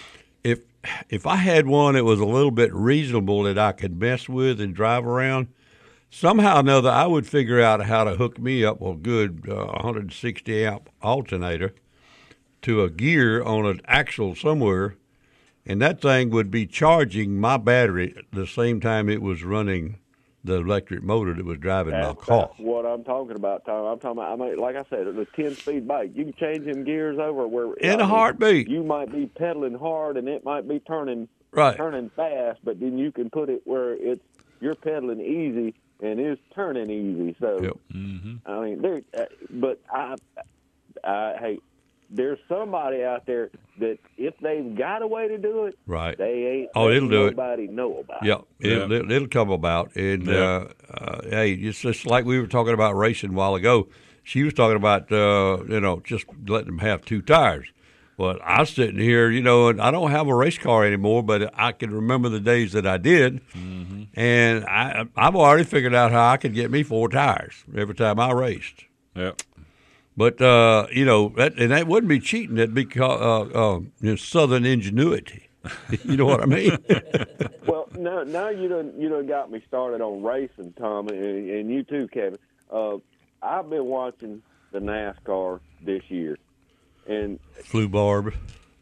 Speaker 3: if if I had one that was a little bit reasonable that I could mess with and drive around, somehow or another I would figure out how to hook me up a good uh, one hundred sixty amp alternator to a gear on an axle somewhere. And that thing would be charging my battery at the same time it was running the electric motor that was driving my
Speaker 7: That's
Speaker 3: car.
Speaker 7: what I'm talking about, Tom. I'm talking about, I mean, like I said, the ten-speed bike. You can change them gears over where
Speaker 3: In
Speaker 7: I
Speaker 3: a
Speaker 7: mean,
Speaker 3: heartbeat.
Speaker 7: You might be pedaling hard and it might be turning
Speaker 3: Right.
Speaker 7: turning fast, but then you can put it where it's you're pedaling easy and it's turning easy. So
Speaker 3: Yep.
Speaker 2: Mm-hmm.
Speaker 7: I mean, there. Uh, but I, I, hey, there's somebody out there that if they've got a way to do it,
Speaker 3: right?
Speaker 7: They ain't.
Speaker 3: Oh, it'll do it.
Speaker 7: Nobody know about.
Speaker 3: Yeah,
Speaker 7: it.
Speaker 3: it'll,
Speaker 2: Yeah.
Speaker 3: it'll, it'll come about. And
Speaker 2: Yeah.
Speaker 3: uh, uh, hey, it's just like we were talking about racing a while ago. She was talking about uh, you know just letting them have two tires. Well, I was sitting here, you know, and I don't have a race car anymore, but I can remember the days that I did,
Speaker 2: Mm-hmm.
Speaker 3: and I, I've already figured out how I could get me four tires every time I raced.
Speaker 2: Yep.
Speaker 3: But uh, you know, that, and that wouldn't be cheating. That'd be called, uh, uh, you know, Southern ingenuity. You know what I mean?
Speaker 7: Well, now, now you done you done got me started on racing, Tom, and, and you too, Kevin. Uh, I've been watching the NASCAR this year, and
Speaker 3: Flu barb.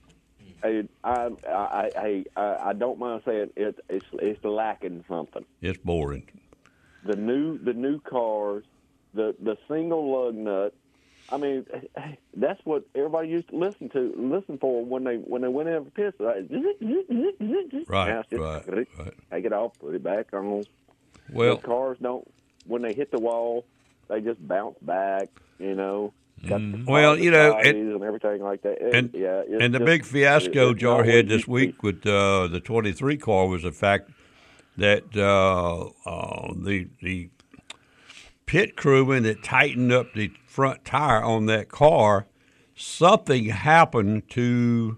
Speaker 7: I I I I, I don't mind saying it, it's it's lacking something.
Speaker 3: It's boring.
Speaker 7: The new the new cars, the the single lug nut. I mean, that's what everybody used to listen to, listen for when they when they went in for pits. Right,
Speaker 3: Right, right, right.
Speaker 7: Take it off, put it back on.
Speaker 3: Well,
Speaker 7: the cars don't. When they hit the wall, they just bounce back. You know. Got the
Speaker 3: Well, you know,
Speaker 7: bodies
Speaker 3: and-
Speaker 7: and everything like that. It-
Speaker 3: And,
Speaker 7: yeah, it's
Speaker 3: and the
Speaker 7: just-
Speaker 3: big fiasco
Speaker 7: it's not
Speaker 3: Jarhead
Speaker 7: what
Speaker 3: this
Speaker 7: you
Speaker 3: week
Speaker 7: see.
Speaker 3: with uh, the twenty-three car was the fact that uh, uh, the the pit crewman that tightened up the front tire on that car, something happened to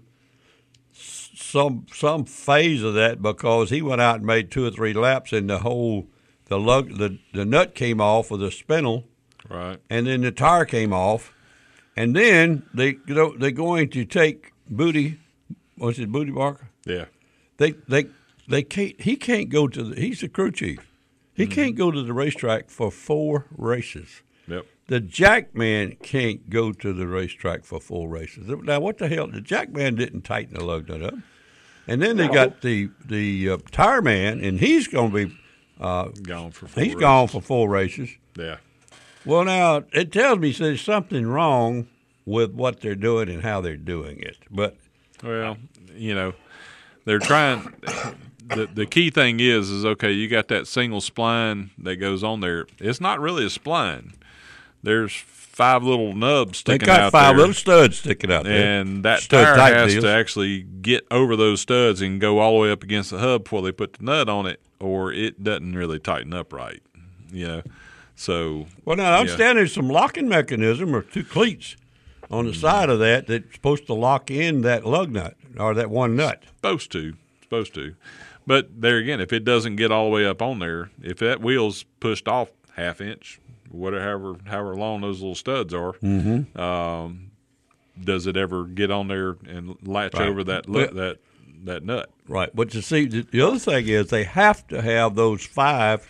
Speaker 3: s- some some phase of that because he went out and made two or three laps and the whole the lug the, the nut came off of the spindle.
Speaker 2: Right.
Speaker 3: And then the tire came off, and then they you know they're going to take Booty, what's it, Booty Barker?
Speaker 2: Yeah.
Speaker 3: They they they can't. He can't go to the. He's the crew chief. He can't go to the racetrack for four races.
Speaker 2: Yep.
Speaker 3: The Jackman can't go to the racetrack for four races. Now, what the hell? The Jackman didn't tighten the lug nut up, and then they got the the uh, tire man, and he's going to be uh,
Speaker 2: Gone for four
Speaker 3: he's
Speaker 2: races.
Speaker 3: gone for four races.
Speaker 2: Yeah.
Speaker 3: Well, now, it tells me there's something wrong with what they're doing and how they're doing it. But
Speaker 2: Well, you know, they're trying. The the key thing is is okay. You got that single spline that goes on there. It's not really a spline. There's five little nubs
Speaker 3: they
Speaker 2: sticking
Speaker 3: got
Speaker 2: out
Speaker 3: five
Speaker 2: there,
Speaker 3: little studs sticking out there.
Speaker 2: and that
Speaker 3: Stud
Speaker 2: tire
Speaker 3: tight
Speaker 2: has
Speaker 3: deals.
Speaker 2: to actually get over those studs and go all the way up against the hub before they put the nut on it, or it doesn't really tighten up right. You know, so
Speaker 3: Well, now, I understand there's some locking mechanism or two cleats on the
Speaker 2: Mm-hmm.
Speaker 3: side of that that's supposed to lock in that lug nut or that one nut.
Speaker 2: supposed to, supposed to. But there again, if it doesn't get all the way up on there, if that wheel's pushed off half inch, whatever, however long those little studs are,
Speaker 3: Mm-hmm.
Speaker 2: um, does it ever get on there and latch
Speaker 3: Right.
Speaker 2: over that
Speaker 3: Well-
Speaker 2: lu- that that nut?
Speaker 3: Right. But to see, the, the other thing is they have to have those five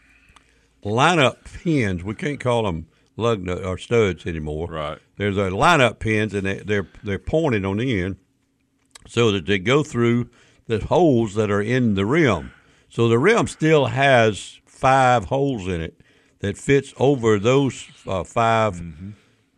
Speaker 3: lineup pins. We can't call them lug nut or studs anymore.
Speaker 2: Right.
Speaker 3: There's a lineup pins, and they, they're they're pointed on the end so that they go through the holes that are in the rim. So the rim still has five holes in it that fits over those uh, five
Speaker 2: Mm-hmm.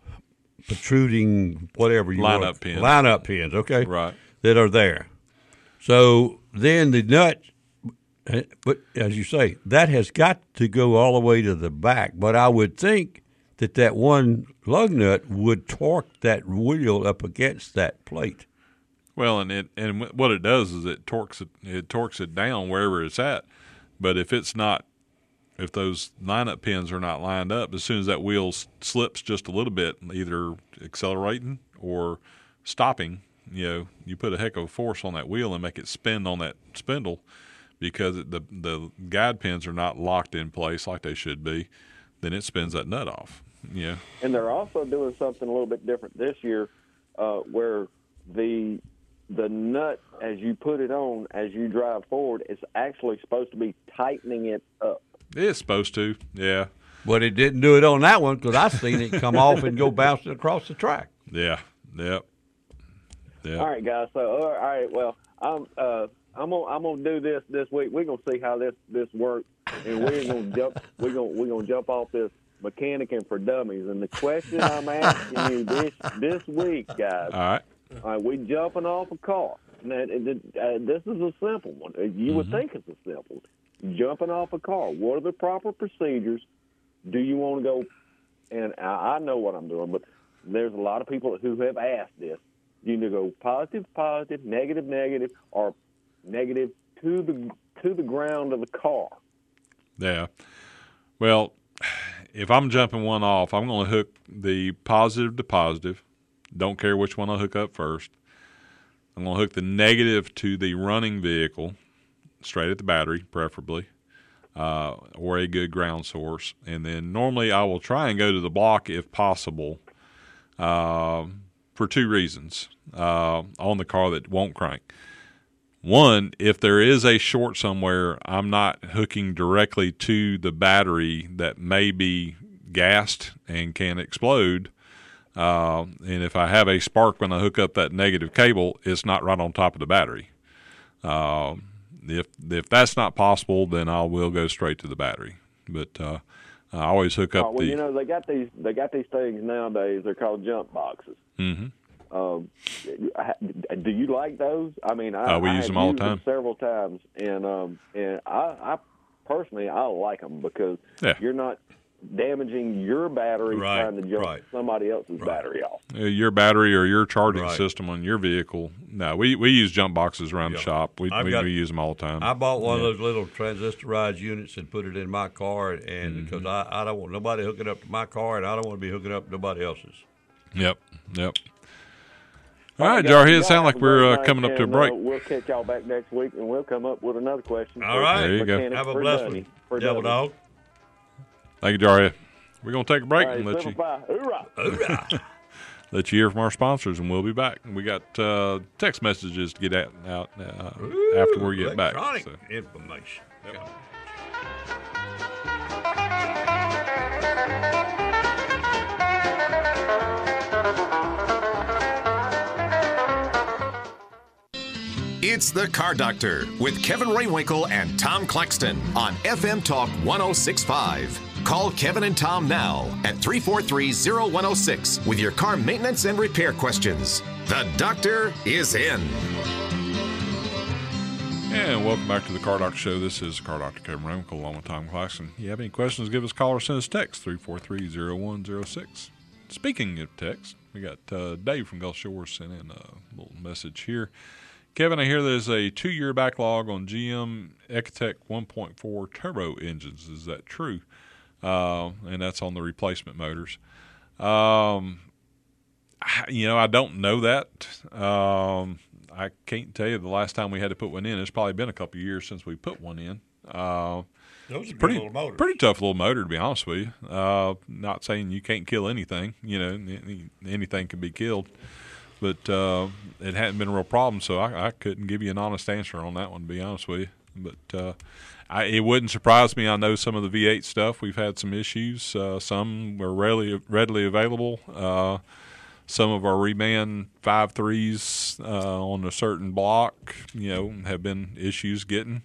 Speaker 3: protruding whatever you
Speaker 2: Lineup
Speaker 3: want.
Speaker 2: pins.
Speaker 3: Lineup pins, okay,
Speaker 2: Right.
Speaker 3: that are there. So then the nut, but as you say, that has got to go all the way to the back. But I would think that that one lug nut would torque that wheel up against that plate.
Speaker 2: Well, and it and what it does is it torques it it torques it down wherever it's at. But if it's not, if those lineup pins are not lined up, as soon as that wheel s- slips just a little bit, either accelerating or stopping, you know, you put a heck of a force on that wheel and make it spin on that spindle because it, the the guide pins are not locked in place like they should be. Then it spins that nut off. You know.
Speaker 7: And they're also doing something a little bit different this year, uh, where the the nut, as you put it on, as you drive forward, it's actually supposed to be tightening it up.
Speaker 2: It's supposed to, yeah,
Speaker 3: But it didn't do it on that one because I seen it come off and go bouncing across the track.
Speaker 2: yeah, yep, yeah.
Speaker 7: All right, guys. So, all right. Well, I'm uh, I'm gonna I'm gonna do this this week. We're gonna see how this this works, and we're gonna jump. We're gonna we're gonna jump off this mechanicking for dummies. And the question I'm asking you this this week, guys.
Speaker 2: All right.
Speaker 7: All right, we jumping off a car. Now, it- it- uh, this is a simple one. Uh, You would think it's a simple one. Jumping off a car. What are the proper procedures? Do you want to go? And I, I know what I'm doing, but there's a lot of people who have asked this. You need to go positive, positive, negative, negative, or negative to the to the ground of the car.
Speaker 2: Yeah. Well, if I'm jumping one off, I'm going to hook the positive to positive. Don't care which one I hook up first. I'm going to hook the negative to the running vehicle, straight at the battery, preferably, uh, or a good ground source. And then normally I will try and go to the block if possible, uh, for two reasons uh, on the car that won't crank. One, if there is a short somewhere, I'm not hooking directly to the battery that may be gassed and can explode. Uh, and if I have a spark when I hook up that negative cable, it's not right on top of the battery. Uh, if if that's not possible, then I will go straight to the battery. But uh, I always hook up
Speaker 7: oh, well,
Speaker 2: the.
Speaker 7: you know, they got these they got these things nowadays. They're called jump boxes.
Speaker 2: Mm-hmm.
Speaker 7: Um, do you like those? I mean, I,
Speaker 2: uh, we
Speaker 7: I
Speaker 2: use
Speaker 7: have
Speaker 2: them all
Speaker 7: used
Speaker 2: the time.
Speaker 7: them several times, and um, and I, I personally I like them because
Speaker 2: yeah.
Speaker 7: you're not damaging your battery
Speaker 3: right,
Speaker 7: trying to jump
Speaker 3: right.
Speaker 7: somebody else's
Speaker 3: right.
Speaker 7: battery off.
Speaker 2: Uh, your battery or your charging
Speaker 3: right.
Speaker 2: system on your vehicle. No, we, we use jump boxes around
Speaker 3: yep.
Speaker 2: the shop. We we,
Speaker 3: got,
Speaker 2: we use them all the time.
Speaker 3: I bought one
Speaker 2: yeah.
Speaker 3: of those little transistorized units and put it in my car, and
Speaker 2: mm-hmm.
Speaker 3: because I, I don't want nobody hooking up to my car, and I don't want to be hooking up to nobody else's.
Speaker 2: Yep, yep. All right, Jarhead, it sounds like we're uh, coming up to a break.
Speaker 7: Uh, we'll catch y'all back next week, and we'll come up with another question.
Speaker 3: All right.
Speaker 2: There you go.
Speaker 3: Have a blessed one, Devil Dog.
Speaker 2: Thank you, Jarhead. We're going to take a break
Speaker 7: right,
Speaker 2: and let you,
Speaker 7: Hoorah.
Speaker 3: Hoorah.
Speaker 2: let you hear from our sponsors, and we'll be back. We got uh, text messages to get out, out uh,
Speaker 3: Ooh,
Speaker 2: after we get back.
Speaker 3: Electronic
Speaker 2: So.
Speaker 3: information.
Speaker 2: Yep.
Speaker 1: It's the Car Doctor with Kevin Raywinkle and Tom Claxton on F M Talk one oh six point five. Call Kevin and Tom now at three four three, oh one oh six with your car maintenance and repair questions. The doctor is in.
Speaker 2: And welcome back to the Car Doctor Show. This is Car Doctor Kevin Raywinkle along with Tom Claxton. If you have any questions, give us a call or send us a text, three four three, oh one oh six. Speaking of text, we got uh, Dave from Gulf Shores sent in a little message here. Kevin, I hear there's a two-year backlog on G M Ecotec one point four turbo engines. Is that true? Uh, and that's on the replacement motors. Um, you know, I don't know that. Um, I can't tell you the last time we had to put one in. It's probably been a couple of years since we put one in. Uh,
Speaker 3: Those are
Speaker 2: pretty,
Speaker 3: good little motors.
Speaker 2: Pretty tough little motor, to be honest with you. Uh, not saying you can't kill anything. You know, any, anything can be killed. But uh, it hadn't been a real problem, so I, I couldn't give you an honest answer on that one, to be honest with you. But uh, I, it wouldn't surprise me. I know some of the V eight stuff, we've had some issues. Uh, some were readily, readily available. Uh, some of our reman five threes uh, on a certain block, you know, have been issues getting.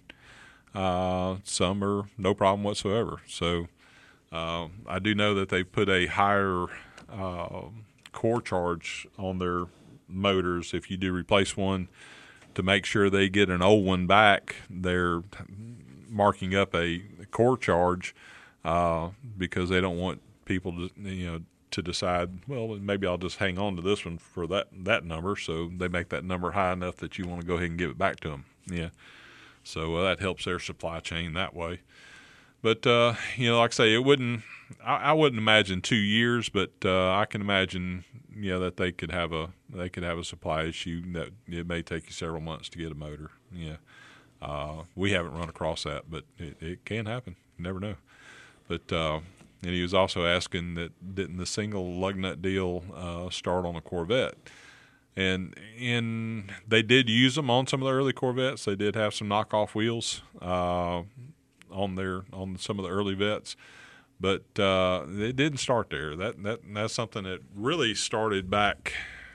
Speaker 2: Uh, some are no problem whatsoever. So uh, I do know that they put a higher uh, core charge on their motors. If you do replace one, to make sure they get an old one back, they're marking up a core charge uh, because they don't want people to, you know, to decide, well, maybe I'll just hang on to this one for that that number. So they make that number high enough that you want to go ahead and give it back to them. Yeah. So uh, that helps their supply chain that way. But uh, you know, like I say, it wouldn't. I, I wouldn't imagine two years, but uh, I can imagine, you know, that they could have a they could have a supply issue that it may take you several months to get a motor. Yeah, uh, we haven't run across that, but it, it can happen. You never know. But uh, and he was also asking that didn't the single lug nut deal uh, start on a Corvette? And and they did use them on some of the early Corvettes. They did have some knockoff wheels uh, on their on some of the early Vets. But uh, it didn't start there. That that that's something that really started back.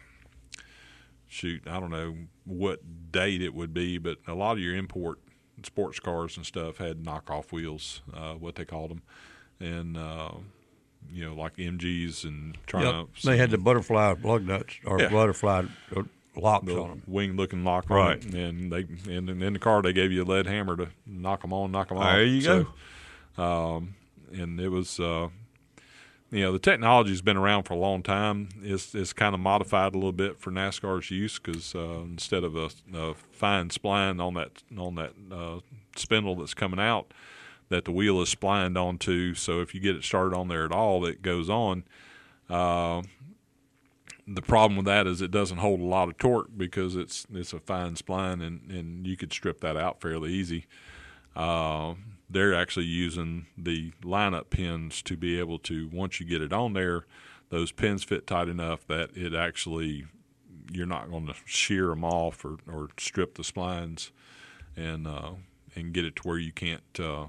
Speaker 2: Shoot, I don't know what date it would be, but a lot of your import sports cars and stuff had knockoff wheels, uh, what they called them, and uh, you know, like M Gs and Triumphs.
Speaker 3: Yep. They had the butterfly lug nuts or
Speaker 2: Yeah.
Speaker 3: butterfly locks
Speaker 2: the
Speaker 3: on them.
Speaker 2: wing-looking lock on
Speaker 3: Right.
Speaker 2: it, and they and in the car they gave you a lead hammer to knock them on, knock them off.
Speaker 3: There you
Speaker 2: so, go. Um, and it was uh, you know, the technology's been around for a long time. It's it's kind of modified a little bit for NASCAR's use because uh, instead of a, a fine spline on that on that uh, spindle that's coming out, that the wheel is splined onto. So if you get it started on there at all, it goes on. Uh, the problem with that is it doesn't hold a lot of torque because it's it's a fine spline, and, and you could strip that out fairly easy. Uh, they're actually using the lineup pins to be able to, once you get it on there, those pins fit tight enough that it actually, you're not going to shear them off or, or strip the splines and uh, and get it to where you can't uh,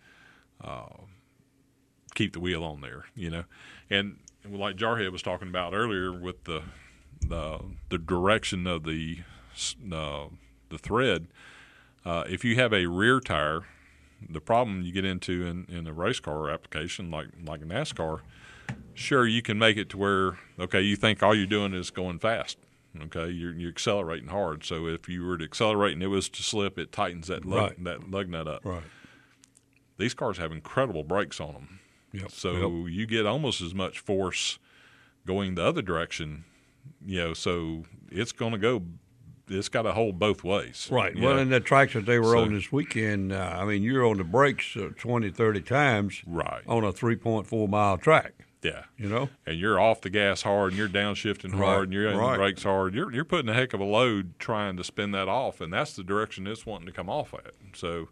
Speaker 2: uh, keep the wheel on there, you know. And like Jarhead was talking about earlier with the the, the direction of the uh, the thread, uh, if you have a rear tire, the problem you get into in, in a race car application like like a NASCAR, sure, you can make it to where, okay, you think all you're doing is going fast. Okay, you're, you're accelerating hard. So if you were to accelerate and it was to slip, it tightens that lug,
Speaker 3: Right.
Speaker 2: that lug nut up.
Speaker 3: Right.
Speaker 2: These cars have incredible brakes on them.
Speaker 3: Yep.
Speaker 2: So
Speaker 3: Yep.
Speaker 2: you get almost as much force going the other direction, you know, so it's going to go – it's got to hold both ways.
Speaker 3: Right.
Speaker 2: you
Speaker 3: Well,
Speaker 2: know.
Speaker 3: in the tracks that they were
Speaker 2: So-
Speaker 3: on this weekend, uh, I mean, you're on the brakes uh, twenty, thirty times
Speaker 2: Right.
Speaker 3: on a three point four mile track,
Speaker 2: Yeah.
Speaker 3: you know?
Speaker 2: And you're off the gas hard, and you're downshifting hard,
Speaker 3: Right,
Speaker 2: and you're in
Speaker 3: right.
Speaker 2: the brakes hard. You're you're putting a heck of a load trying to spin that off, and that's the direction it's wanting to come off at. So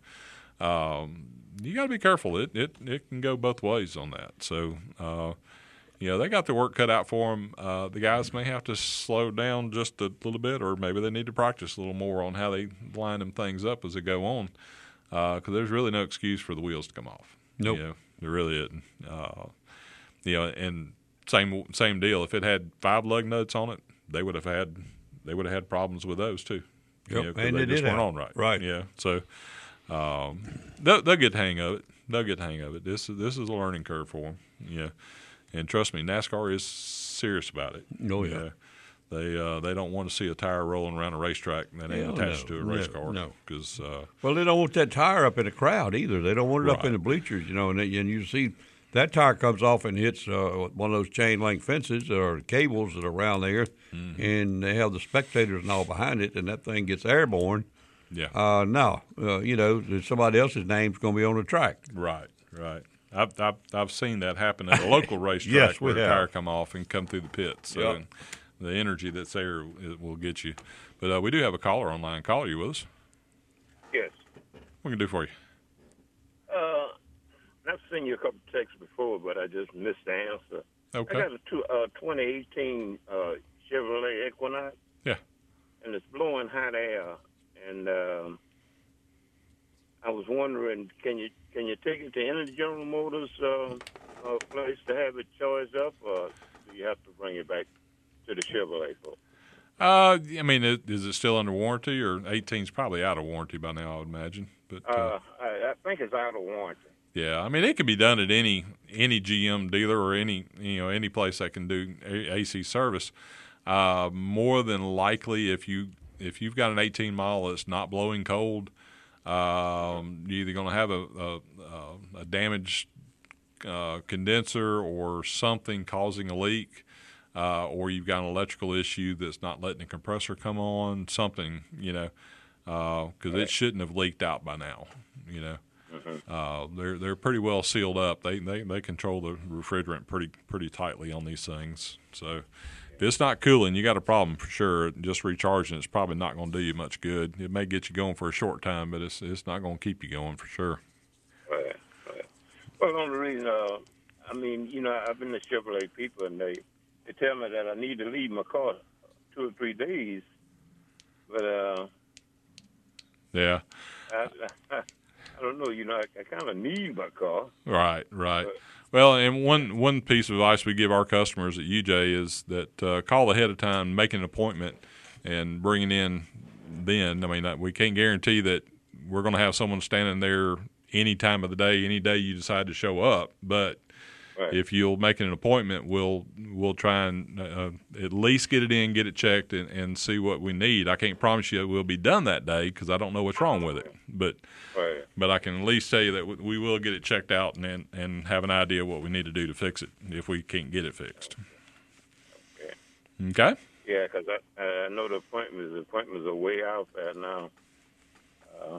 Speaker 2: um, you got to be careful. It, it it can go both ways on that. So uh, you know, they got their work cut out for them. Uh, the guys may have to slow down just a little bit, or maybe they need to practice a little more on how they line them things up as they go on, because there's really no excuse for the wheels to come off.
Speaker 3: Nope.
Speaker 2: You know, there really isn't. Uh, you know, and same same deal. If it had five lug nuts on it, they would have had they would have had problems with those too. You
Speaker 3: Yep,
Speaker 2: know, 'cause
Speaker 3: and
Speaker 2: they
Speaker 3: they
Speaker 2: just
Speaker 3: did
Speaker 2: weren't
Speaker 3: have-
Speaker 2: on right.
Speaker 3: right.
Speaker 2: Yeah. So um, they'll, they'll get the hang of it. They'll get the hang of it. This is this is a learning curve for them. Yeah. And trust me, NASCAR is serious about it.
Speaker 3: Oh, yeah.
Speaker 2: They uh, they don't want to see a tire rolling around a racetrack that ain't
Speaker 3: Hell
Speaker 2: attached
Speaker 3: no.
Speaker 2: to a race
Speaker 3: No,
Speaker 2: car.
Speaker 3: no.
Speaker 2: Because uh,
Speaker 3: Well, they don't want that tire up in the crowd either. They don't want it up
Speaker 2: Right.
Speaker 3: in the bleachers, you know. And, they, and you see that tire comes off and hits uh, one of those chain link fences or cables that are around there,
Speaker 2: Mm-hmm.
Speaker 3: and they have the spectators and all behind it, and that thing gets airborne.
Speaker 2: yeah,
Speaker 3: Uh, no, uh, you know, somebody else's name's going to be on the track.
Speaker 2: right, right. I've, I've I've seen that happen at a local racetrack
Speaker 3: Yes, we
Speaker 2: where the
Speaker 3: have.
Speaker 2: tire come off and come through the pit. So
Speaker 3: Yep.
Speaker 2: the energy that's there it will get you. But uh, we do have a caller online. Caller, you with us?
Speaker 8: Yes.
Speaker 2: What can we do for you?
Speaker 8: Uh, I've seen you a couple of texts before, but I just missed the answer.
Speaker 2: Okay.
Speaker 8: I got a two, uh, twenty eighteen uh, Chevrolet Equinox.
Speaker 2: Yeah.
Speaker 8: And it's blowing hot air. And um, I was wondering, can you can you take it to any General Motors uh, uh, place to have it charged up, or do you have to bring it back to the Chevrolet store?
Speaker 2: Uh, I mean, is, is it still under warranty, or eighteen's probably out of warranty by now? I would imagine. But uh,
Speaker 8: Uh, I, I think it's out of warranty.
Speaker 2: yeah, I mean, it can be done at any any G M dealer or any you know any place that can do A- AC service. Uh, more than likely, if you if you've got an eighteen mile that's not blowing cold, um, you're either going to have a a, a damaged uh, condenser or something causing a leak, uh, or you've got an electrical issue that's not letting the compressor come on. Something, you know, because it shouldn't have leaked out by now. You know. Uh, they're they're pretty well sealed up. They, they they control the refrigerant pretty pretty tightly on these things. So if it's not cooling, you got a problem for sure. Just recharging it's probably not going to do you much good. It may get you going for a short time, but it's it's not going to keep you going for sure.
Speaker 8: Right, right. Well, the only reason, uh, I mean, you know, I've been to Chevrolet people, and they, they tell me that I need to leave my car two or three days. But uh,
Speaker 2: Yeah.
Speaker 8: I, I, I don't know. You know, I, I kind of need my car.
Speaker 2: Right, right. Well, and one, one piece of advice we give our customers at U J is that uh, call ahead of time, make an appointment, and bring it in then. I mean, we can't guarantee that we're going to have someone standing there any time of the day, any day you decide to show up. But
Speaker 8: Right.
Speaker 2: if you'll make an appointment, we'll we'll try and uh, at least get it in, get it checked, and, and see what we need. I can't promise you it will be done that day because I don't know what's wrong with it, but
Speaker 8: Right.
Speaker 2: but I can at least tell you that we will get it checked out and and, and have an idea what we need to do to fix it if we can't get it fixed.
Speaker 8: Okay.
Speaker 2: Okay.
Speaker 8: Yeah, because I, I know the appointments the appointments are way out there now. Uh,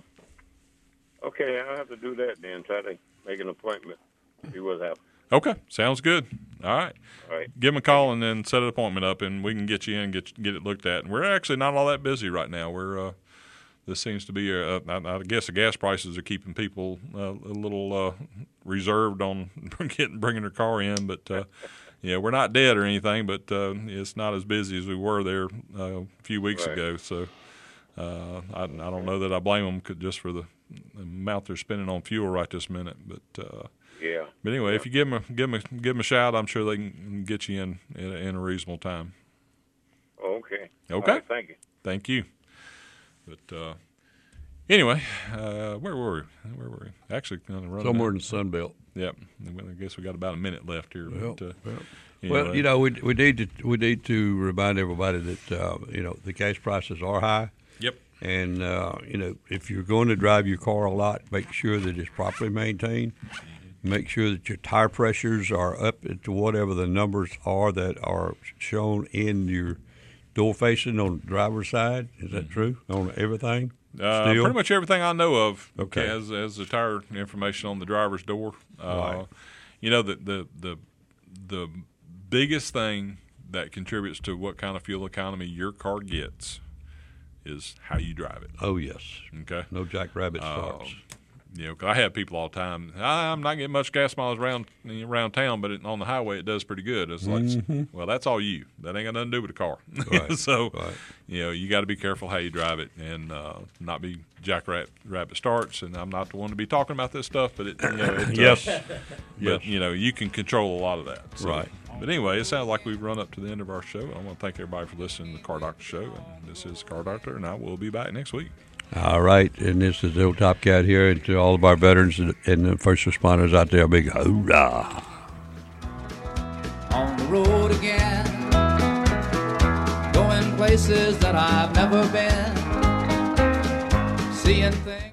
Speaker 8: okay, I'll have to do that then. Try to make an appointment. See what's happening.
Speaker 2: Okay, sounds good. All right.
Speaker 8: All right.
Speaker 2: Give them a call and then set an appointment up, and we can get you in and get get it looked at. And we're actually not all that busy right now. We're uh, this seems to be a, a, I guess the gas prices are keeping people uh, a little uh, reserved on getting bringing their car in, but uh, yeah, we're not dead or anything, but uh, it's not as busy as we were there uh, a few weeks
Speaker 8: Right.
Speaker 2: ago. So uh, I, I don't know that I blame them just for the amount they're spending on fuel right this minute, but. Uh,
Speaker 8: Yeah.
Speaker 2: But anyway,
Speaker 8: yeah.
Speaker 2: if you give them a give them a, give them a shout, I'm sure they can get you in in a, in a reasonable time.
Speaker 8: Okay.
Speaker 2: Okay.
Speaker 8: All right, thank you.
Speaker 2: Thank you. But uh, anyway, uh, where were we? Where were we? Actually, kind of running
Speaker 3: Somewhere
Speaker 2: down.
Speaker 3: in the Sun Belt.
Speaker 2: Yep. I guess we got about a minute left here.
Speaker 3: Well,
Speaker 2: but, uh,
Speaker 3: well.
Speaker 2: anyway.
Speaker 3: Well, you know, we we need to we need to remind everybody that uh, you know the gas prices are high,
Speaker 2: Yep.
Speaker 3: and uh, you know if you're going to drive your car a lot, make sure that it's properly maintained. Make sure that your tire pressures are up to whatever the numbers are that are shown in your door facing on the driver's side. Is that true on everything?
Speaker 2: Uh,
Speaker 3: Still?
Speaker 2: pretty much everything I know of
Speaker 3: Okay.
Speaker 2: has, has the tire information on the driver's door. Uh,
Speaker 3: Right.
Speaker 2: You know, the, the, the, the biggest thing that contributes to what kind of fuel economy your car gets is how you drive it.
Speaker 3: Oh yes.
Speaker 2: Okay.
Speaker 3: No jackrabbit
Speaker 2: Uh,
Speaker 3: starts.
Speaker 2: You know, 'cause I have people all the time. I'm not getting much gas miles around around town, but it, on the highway it does pretty good. It's like, well, that's all you. That ain't got nothing to do with the car.
Speaker 3: Right,
Speaker 2: so,
Speaker 3: right.
Speaker 2: you know, you got to be careful how you drive it and uh, not be jackrabbit rabbit starts. And I'm not the one to be talking about this stuff, but it, you know, it,
Speaker 3: Yes.
Speaker 2: uh,
Speaker 3: Yes.
Speaker 2: but you know, you can control a lot of that. So,
Speaker 3: Right.
Speaker 2: But anyway, it sounds like we've run up to the end of our show. I want to thank everybody for listening to the Car Doctor Show. And this is Car Doctor, and I will be back next week.
Speaker 3: All right, and this is Old Top Cat here, and to all of our veterans and, and the first responders out there, a big hoorah!
Speaker 9: On the road again, going places that I've never been, seeing things.